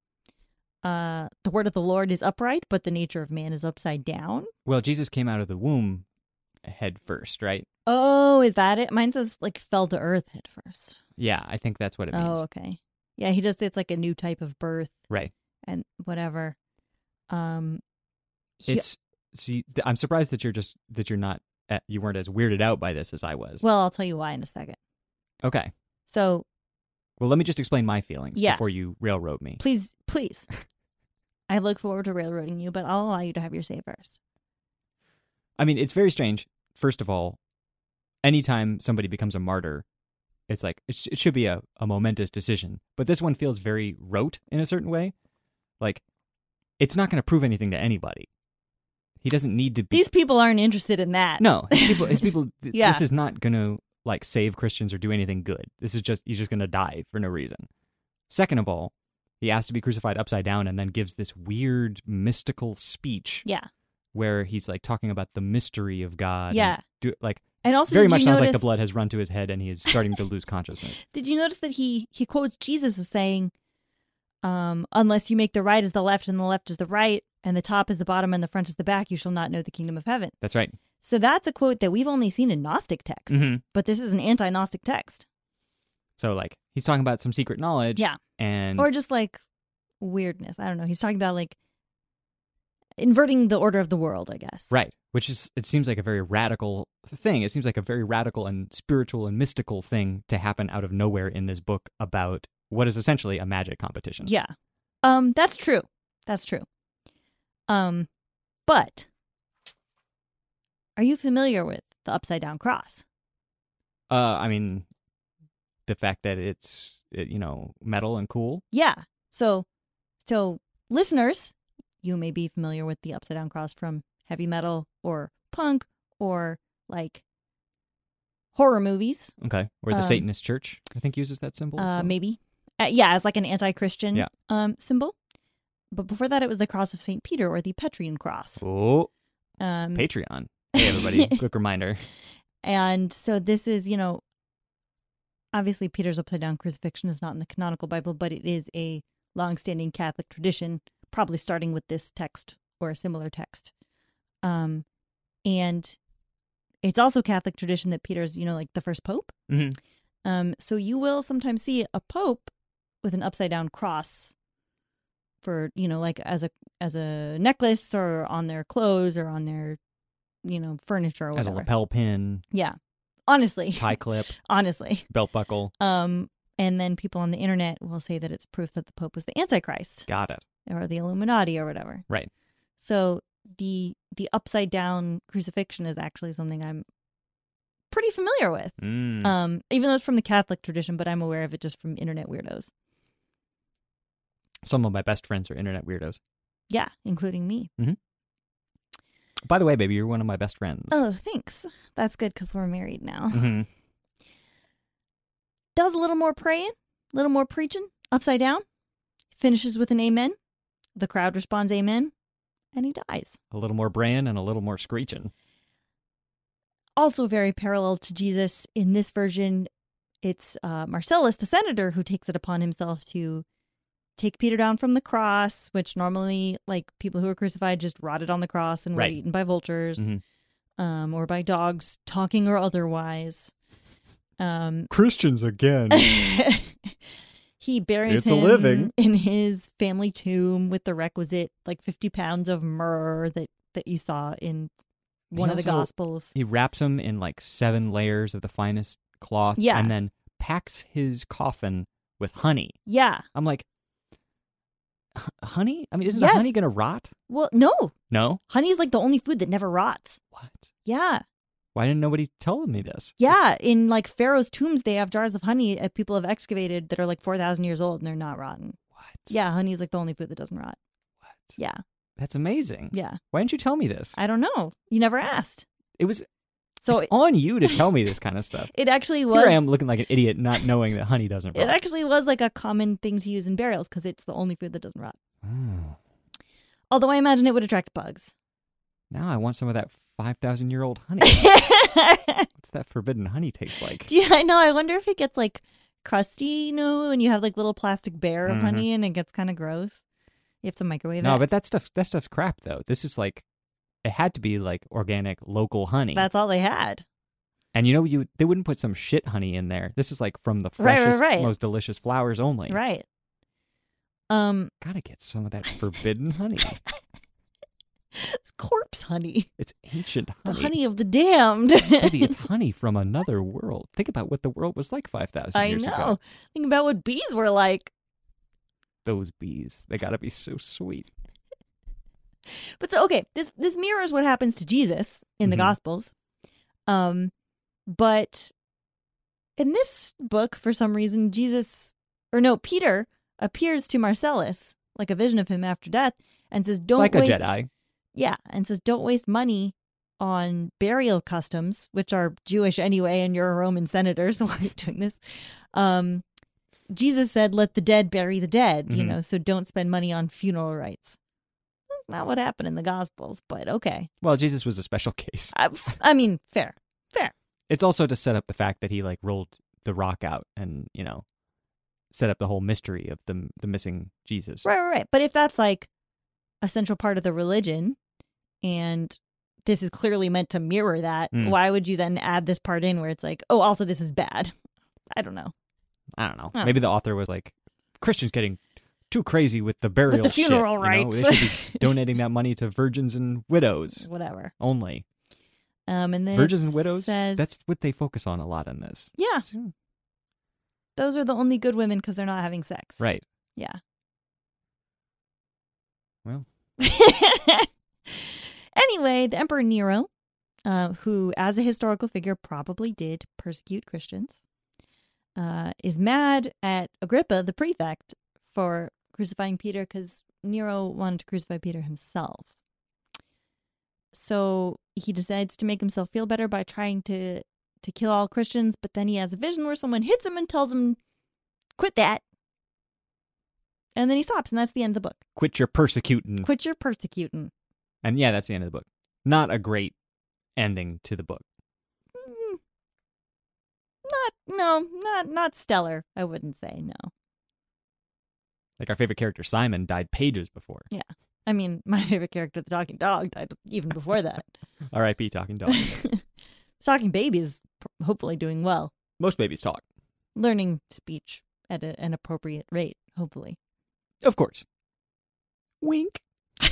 Uh, the word of the Lord is upright, but the nature of man is upside down. Well, Jesus came out of the womb head first, right? Oh, is that it? Mine says like fell to earth head first. Yeah, I think that's what it means. Oh, okay. Yeah, he just, it's like a new type of birth Right. and whatever. Um, he- It's see, th- I'm surprised that you're just that you're not at, you weren't as weirded out by this as I was. well, I'll tell you why in a second. Okay. So Well, let me just explain my feelings Yeah. before you railroad me. please, please. I look forward to railroading you, but I'll allow you to have your say first. I mean, it's very strange. First of all, anytime somebody becomes a martyr, it's like it, sh- it should be a, a momentous decision. But this one feels very rote in a certain way. Like, it's not going to prove anything to anybody. He doesn't need to be. These people aren't interested in that. No, his people. His people. th- Yeah. This is not going to like save Christians or do anything good. This is just he's just going to die for no reason. Second of all, he asks to be crucified upside down and then gives this weird mystical speech Yeah. where he's like talking about the mystery of God. Yeah. and do like And also, very did much you sounds like notice, the blood has run to his head and he is starting to lose consciousness. Did you notice that he he quotes Jesus as saying, um, "Unless you make the right as the left and the left is the right, and the top is the bottom and the front is the back, you shall not know the kingdom of heaven." That's right. So that's a quote that we've only seen in Gnostic texts, Mhm. but this is an anti-Gnostic text, So like he's talking about some secret knowledge. Yeah. And or just like weirdness. I don't know. He's talking about like inverting the order of the world, I guess. right, which is it seems like a very radical thing. It seems like a very radical and spiritual and mystical thing to happen out of nowhere in this book about what is essentially a magic competition. Yeah. Um, that's true. That's true. Um, but are you familiar with the upside down cross? Uh, I mean, the fact that it's it, you know metal and cool. Yeah. So, so listeners, you may be familiar with the upside down cross from heavy metal or punk or like horror movies. Okay, or the Um, Satanist Church, I think, uses that symbol. as Uh, well. maybe. Uh, yeah, as like an anti-Christian Yeah. um, symbol. But before that, it was the cross of Saint Peter or the Petrian cross. Oh, Um, Patreon. Hey, everybody. Quick reminder. And so this is, you know, obviously Peter's upside down crucifixion is not in the canonical Bible, but it is a longstanding Catholic tradition, probably starting with this text or a similar text. Um, and it's also Catholic tradition that Peter's, you know, like the first pope. Mm-hmm. Um, so you will sometimes see a pope with an upside down cross for, you know, like as a as a necklace or on their clothes or on their, you know, furniture or whatever. As a lapel pin. Yeah. Honestly. Tie clip. Honestly. Belt buckle. Um, and then people on the internet will say that it's proof that the Pope was the Antichrist. Got it. Or the Illuminati or whatever. Right. So the the upside down crucifixion is actually something I'm pretty familiar with. Mm. Um, even though it's from the Catholic tradition, but I'm aware of it just from internet weirdos. Some of my best friends are internet weirdos. Yeah, including me. Mm-hmm. By the way, baby, you're one of my best friends. Oh, thanks. That's good because we're married now. Mm-hmm. Does a little more praying, a little more preaching, upside down. Finishes with an amen. The crowd responds amen. And he dies. A little more braying and a little more screeching. Also very parallel to Jesus. In this version, it's uh, Marcellus, the senator, who takes it upon himself to take Peter down from the cross, which normally, like, people who were crucified just rotted on the cross and were right. eaten by vultures mm-hmm. um, or by dogs, talking or otherwise. Um, Christians again. He buries it's him a living. in his family tomb with the requisite, like, fifty pounds of myrrh that, that you saw in one he of the also, Gospels. He wraps him in, like, seven layers of the finest cloth. Yeah. And then packs his coffin with honey. Yeah. I'm like, honey? I mean, isn't Yes. the honey going to rot? Well, no. No? Honey is, like, the only food that never rots. What? Yeah. Why didn't nobody tell me this? Yeah, in like Pharaoh's tombs, they have jars of honey that people have excavated that are like four thousand years old and they're not rotten. What? Yeah, honey is like the only food that doesn't rot. What? Yeah. That's amazing. Yeah. Why didn't you tell me this? I don't know. You never asked. It was So it's it, on you to tell me this kind of stuff. it actually was. Here I am looking like an idiot not knowing that honey doesn't rot. It actually was like a common thing to use in burials because it's the only food that doesn't rot. Oh. Although I imagine it would attract bugs. Now I want some of that five thousand year old honey. What's that forbidden honey taste like? Do you, I know. I wonder if it gets like crusty, you know, when you have like little plastic bear of Mhm. honey and it gets kind of gross. You have to microwave No, it. but that stuff that stuff's crap though. This is like it had to be like organic local honey. That's all they had. And you know you they wouldn't put some shit honey in there. This is like from the Right, right, freshest, right. most delicious flowers only. Right. Um, Gotta get some of that forbidden honey. it's corpse honey. It's ancient The honey. honey of the damned. Maybe it's honey from another world. Think about what the world was like five thousand I years know. ago. Think about what bees were like. Those bees, they gotta be so sweet. But so okay, this this mirrors what happens to Jesus in the Mhm. Gospels. Um, but in this book, for some reason, Jesus or no, Peter appears to Marcellus like a vision of him after death and says, "Don't Like waste." a Jedi. Yeah, and says, "Don't waste money on burial customs, which are Jewish anyway, and you're a Roman senator, so why are you doing this?" Um, Jesus said, "Let the dead bury the dead," you Mhm. know, so don't spend money on funeral rites. That's not what happened in the Gospels, but okay. Well, Jesus was a special case. I, I mean, fair, fair. It's also to set up the fact that he like rolled the rock out and, you know, set up the whole mystery of the the missing Jesus. Right, right, right. But if that's like a central part of the religion, and this is clearly meant to mirror that, Mm. why would you then add this part in where it's like, oh, also this is bad? I don't know. I don't know. Huh. Maybe the author was like, Christians getting too crazy with the burial the funeral shit, you know? rites. They should be donating that money to virgins and widows Whatever. only. Um, and then Virgins it and widows, says, that's what they focus on a lot in this. yeah, So- those are the only good women because they're not having sex. right. Yeah. Well. Anyway, the Emperor Nero, uh, who as a historical figure probably did persecute Christians, uh, is mad at Agrippa, the prefect, for crucifying Peter because Nero wanted to crucify Peter himself. So he decides to make himself feel better by trying to, to kill all Christians, but then he has a vision where someone hits him and tells him, quit that. And then he stops, and that's the end of the book. Quit your persecuting. Quit your persecuting. And yeah, that's the end of the book. not a great ending to the book. Mm, not, no, not not stellar. I wouldn't say no. Like our favorite character Simon died pages before. Yeah, I mean, my favorite character, the talking dog, died even before that. R I P talking dog. Talking baby is hopefully doing well. Most babies talk. Learning speech at a, an appropriate rate, hopefully. Of course. Wink.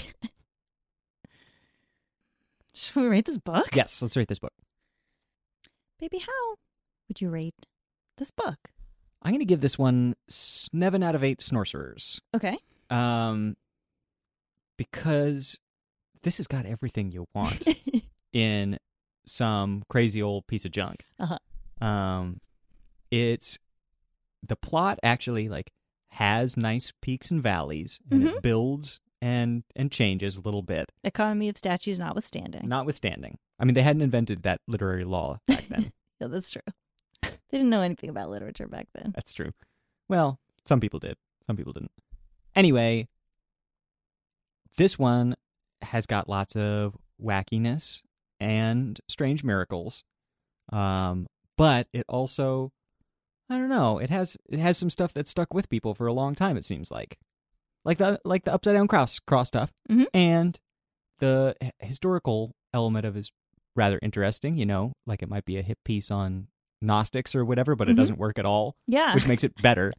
Should we rate this book? Yes, let's rate this book. Baby, how would you rate this book? I'm going to give this one seven out of eight Snorcerers. Okay. Um, because this has got everything you want in some crazy old piece of junk. Uh-huh. Um, it's the plot actually like has nice peaks and valleys, and mm-hmm. it builds and and changes a little bit. Economy of statues notwithstanding. Notwithstanding. I mean, they hadn't invented that literary law back then. Yeah, that's true. They didn't know anything about literature back then. That's true. Well, some people did. Some people didn't. Anyway, this one has got lots of wackiness and strange miracles. Um, but it also, I don't know, it has it has some stuff that stuck with people for a long time, it seems like. Like the like the upside down cross cross stuff. Mm-hmm. And the h- historical element of it is rather interesting, you know, like it might be a hip piece on Gnostics or whatever, but mm-hmm. it doesn't work at all. Yeah. Which makes it better.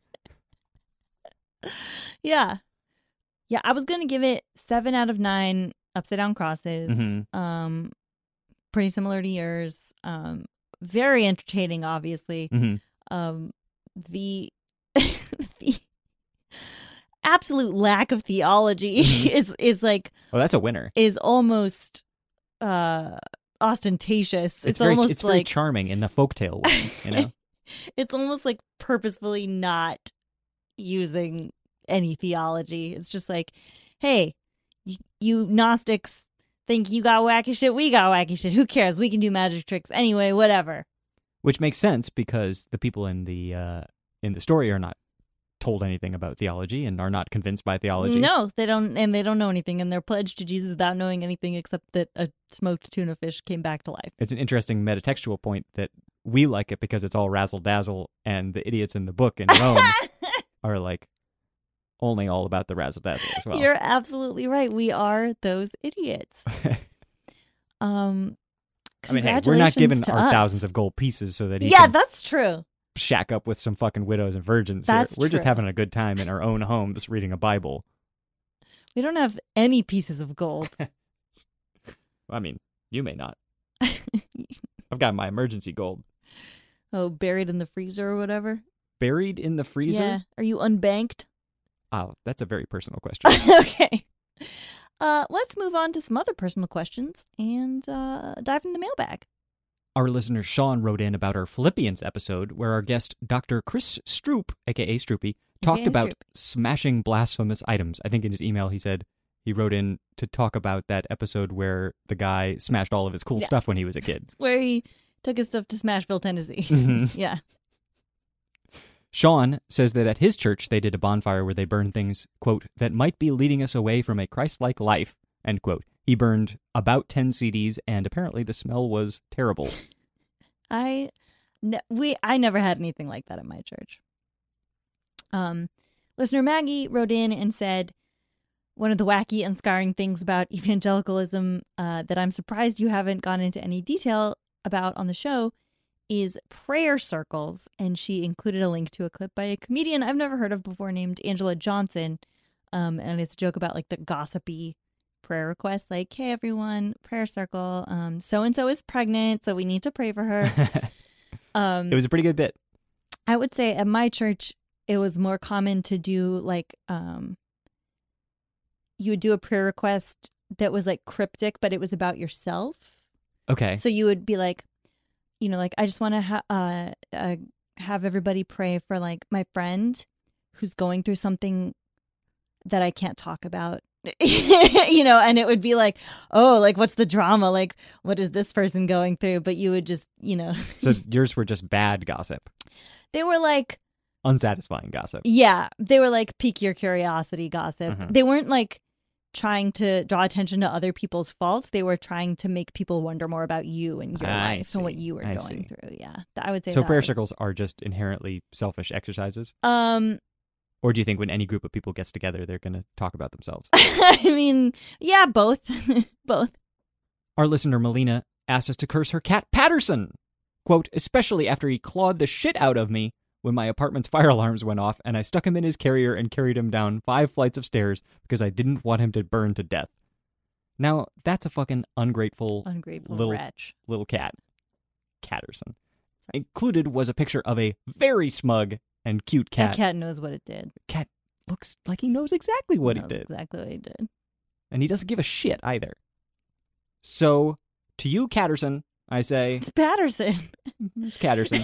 Yeah. Yeah, I was going to give it seven out of nine upside down crosses. Mm-hmm. Um, pretty similar to yours. Um, very entertaining, obviously. Mm-hmm. Um, the the absolute lack of theology mm-hmm. is is like oh, that's a winner. Is almost uh ostentatious. It's, it's very, almost it's like very charming in the folktale way, you know. It's almost like purposefully not using any theology. It's just like, hey, you, you Gnostics think you got wacky shit, we got wacky shit. Who cares? We can do magic tricks anyway. Whatever. Which makes sense because the people in the uh, in the story are not told anything about theology and are not convinced by theology. No, they don't, and they don't know anything, and they're pledged to Jesus without knowing anything except that a smoked tuna fish came back to life. It's an interesting metatextual point that we like it because it's all razzle dazzle, and the idiots in the book in Rome are like only all about the razzle dazzle as well. You're absolutely right. We are those idiots. um. I mean, hey, we're not giving our us. thousands of gold pieces so that he yeah, can that's true. shack up with some fucking widows and virgins. That's here. We're true. just having a good time in our own homes reading a Bible. We don't have any pieces of gold. I mean, you may not. I've got my emergency gold. Oh, buried in the freezer or whatever? Buried in the freezer? Yeah. Are you unbanked? Oh, that's a very personal question. Okay. Uh, let's move on to some other personal questions and uh, dive in the mailbag. Our listener Sean wrote in about our Philippians episode where our guest Doctor Chris Stroop, a k a. Stroopy, talked about Stroop. smashing blasphemous items. I think in his email he said he wrote in to talk about that episode where the guy smashed all of his cool yeah. stuff when he was a kid. Where he took his stuff to Smashville, Tennessee. Mm-hmm. Yeah. Sean says that at his church they did a bonfire where they burned things, quote, that might be leading us away from a Christ-like life, end quote. He burned about ten C Ds and apparently the smell was terrible. I, ne- we, I never had anything like that at my church. Um, listener Maggie wrote in and said, one of the wacky and scarring things about evangelicalism uh, that I'm surprised you haven't gone into any detail about on the show is prayer circles. And she included a link to a clip by a comedian I've never heard of before named Angela Johnson. Um, and it's a joke about like the gossipy prayer requests, like, hey, everyone, prayer circle. Um, so-and-so is pregnant, so we need to pray for her. um, It was a pretty good bit. I would say at my church, it was more common to do like, um, you would do a prayer request that was like cryptic, but it was about yourself. Okay. So you would be like, you know, like, I just want to ha- uh, uh, have everybody pray for like my friend who's going through something that I can't talk about, you know, and it would be like, oh, like, what's the drama? Like, what is this person going through? But you would just, you know. So yours were just bad gossip. They were like. Unsatisfying gossip. Yeah. They were like pique your curiosity gossip. Mm-hmm. They weren't like trying to draw attention to other people's faults. They were trying to make people wonder more about you and your I life see. and what you were I going see. through. Yeah, I would say So that prayer was- circles are just inherently selfish exercises? Um, Or do you think when any group of people gets together, they're going to talk about themselves? I mean, yeah, both, both. Our listener, Melina, asked us to curse her cat, Patterson. Quote, especially after he clawed the shit out of me when my apartment's fire alarms went off and I stuck him in his carrier and carried him down five flights of stairs because I didn't want him to burn to death. Now, that's a fucking ungrateful Ungrateful little, wretch. little cat. Catterson. Included was a picture of a very smug and cute cat. That cat knows what it did. Cat looks like he knows exactly what he Knows did. Exactly what he did. And he doesn't give a shit either. So, to you, Catterson, I say, It's Patterson. it's Catterson.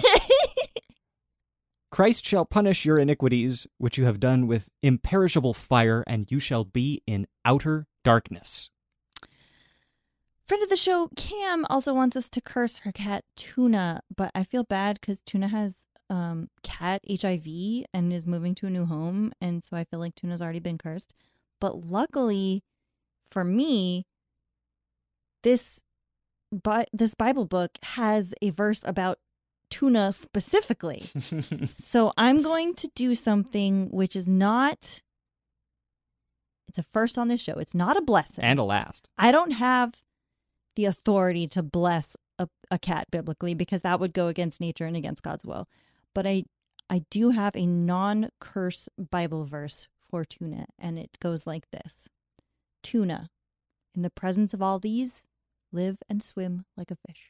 Christ shall punish your iniquities, which you have done with imperishable fire, and you shall be in outer darkness. Friend of the show, Cam, also wants us to curse her cat, Tuna, but I feel bad because Tuna has um, cat H I V and is moving to a new home, and so I feel like Tuna's already been cursed. But luckily for me, this, Bi- this Bible book has a verse about Tuna specifically. So I'm going to do something which is not, it's a first on this show. It's not a blessing. And a last. I don't have the authority to bless a, a cat biblically because that would go against nature and against God's will. But I I do have a non-curse Bible verse for Tuna, and it goes like this. Tuna, in the presence of all these, live and swim like a fish.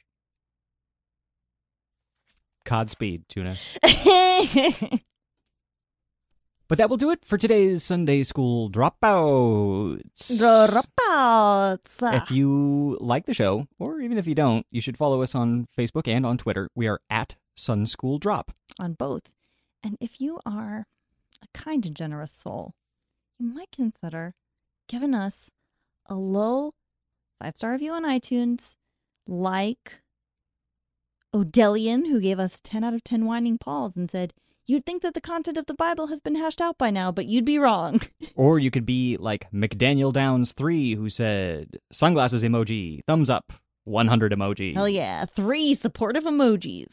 Godspeed, Tuna. But that will do it for today's Sunday School Dropouts. Dropouts. If you like the show, or even if you don't, you should follow us on Facebook and on Twitter. We are at Sun School Drop. On both. And if you are a kind and generous soul, you might consider giving us a little five-star review on iTunes, like Odelian, who gave us ten out of ten whining paws and said, you'd think that the content of the Bible has been hashed out by now, but you'd be wrong. Or you could be like McDaniel Downs three, who said, sunglasses emoji, thumbs up, one hundred emoji. Hell yeah. Three supportive emojis.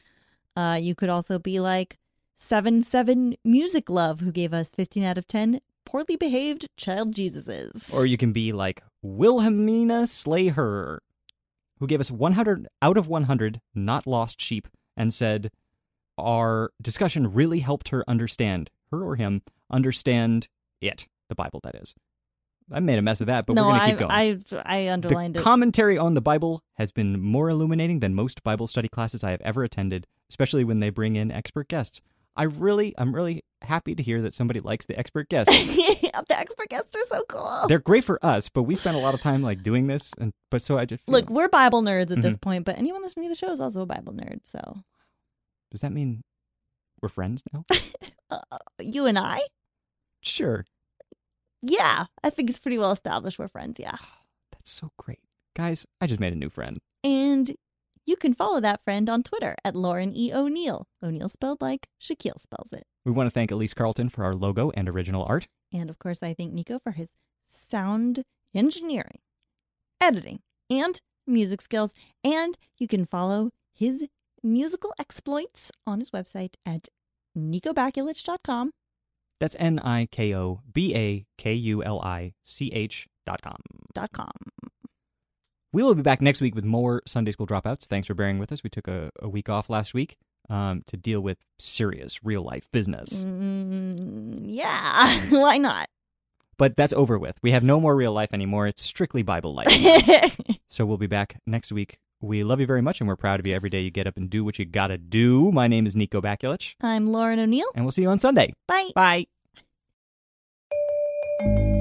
Uh, you could also be like seven seven Music Love, who gave us fifteen out of ten poorly behaved child Jesuses. Or you can be like Wilhelmina Slayher, who gave us one hundred out of one hundred not lost sheep and said, our discussion really helped her understand, her or him, understand it, the Bible, that is. I made a mess of that, but no, we're going to I, keep going. I, I underlined the it. commentary on the Bible has been more illuminating than most Bible study classes I have ever attended, especially when they bring in expert guests. I really, I'm really happy to hear that somebody likes the expert guests. The expert guests are so cool. They're great for us, but we spend a lot of time like doing this, and but so I just feel, Look, we're Bible nerds at this Mhm. point, but anyone listening to the show is also a Bible nerd. So, does that mean we're friends now? uh, you and I, Sure. yeah, I think it's pretty well established we're friends. Yeah, That's so great. Guys, I just made a new friend. and you can follow that friend on Twitter at Lauren E. O'Neill. O'Neill spelled like Shaquille spells it. We want to thank Elise Carlton for our logo and original art. And of course, I thank Nico for his sound engineering, editing, and music skills. And you can follow his musical exploits on his website at nico bakulich dot com. That's N I K O B A K U L I C H dot com. Dot com. We will be back next week with more Sunday School Dropouts. Thanks for bearing with us. We took a, a week off last week um, to deal with serious real-life business. Mm, yeah, why not? But that's over with. We have no more real life anymore. It's strictly Bible life. So we'll be back next week. We love you very much, and we're proud of you every day you get up and do what you gotta do. My name is Nico Bakulich, I'm Lauren O'Neill. and we'll see you on Sunday. Bye. Bye.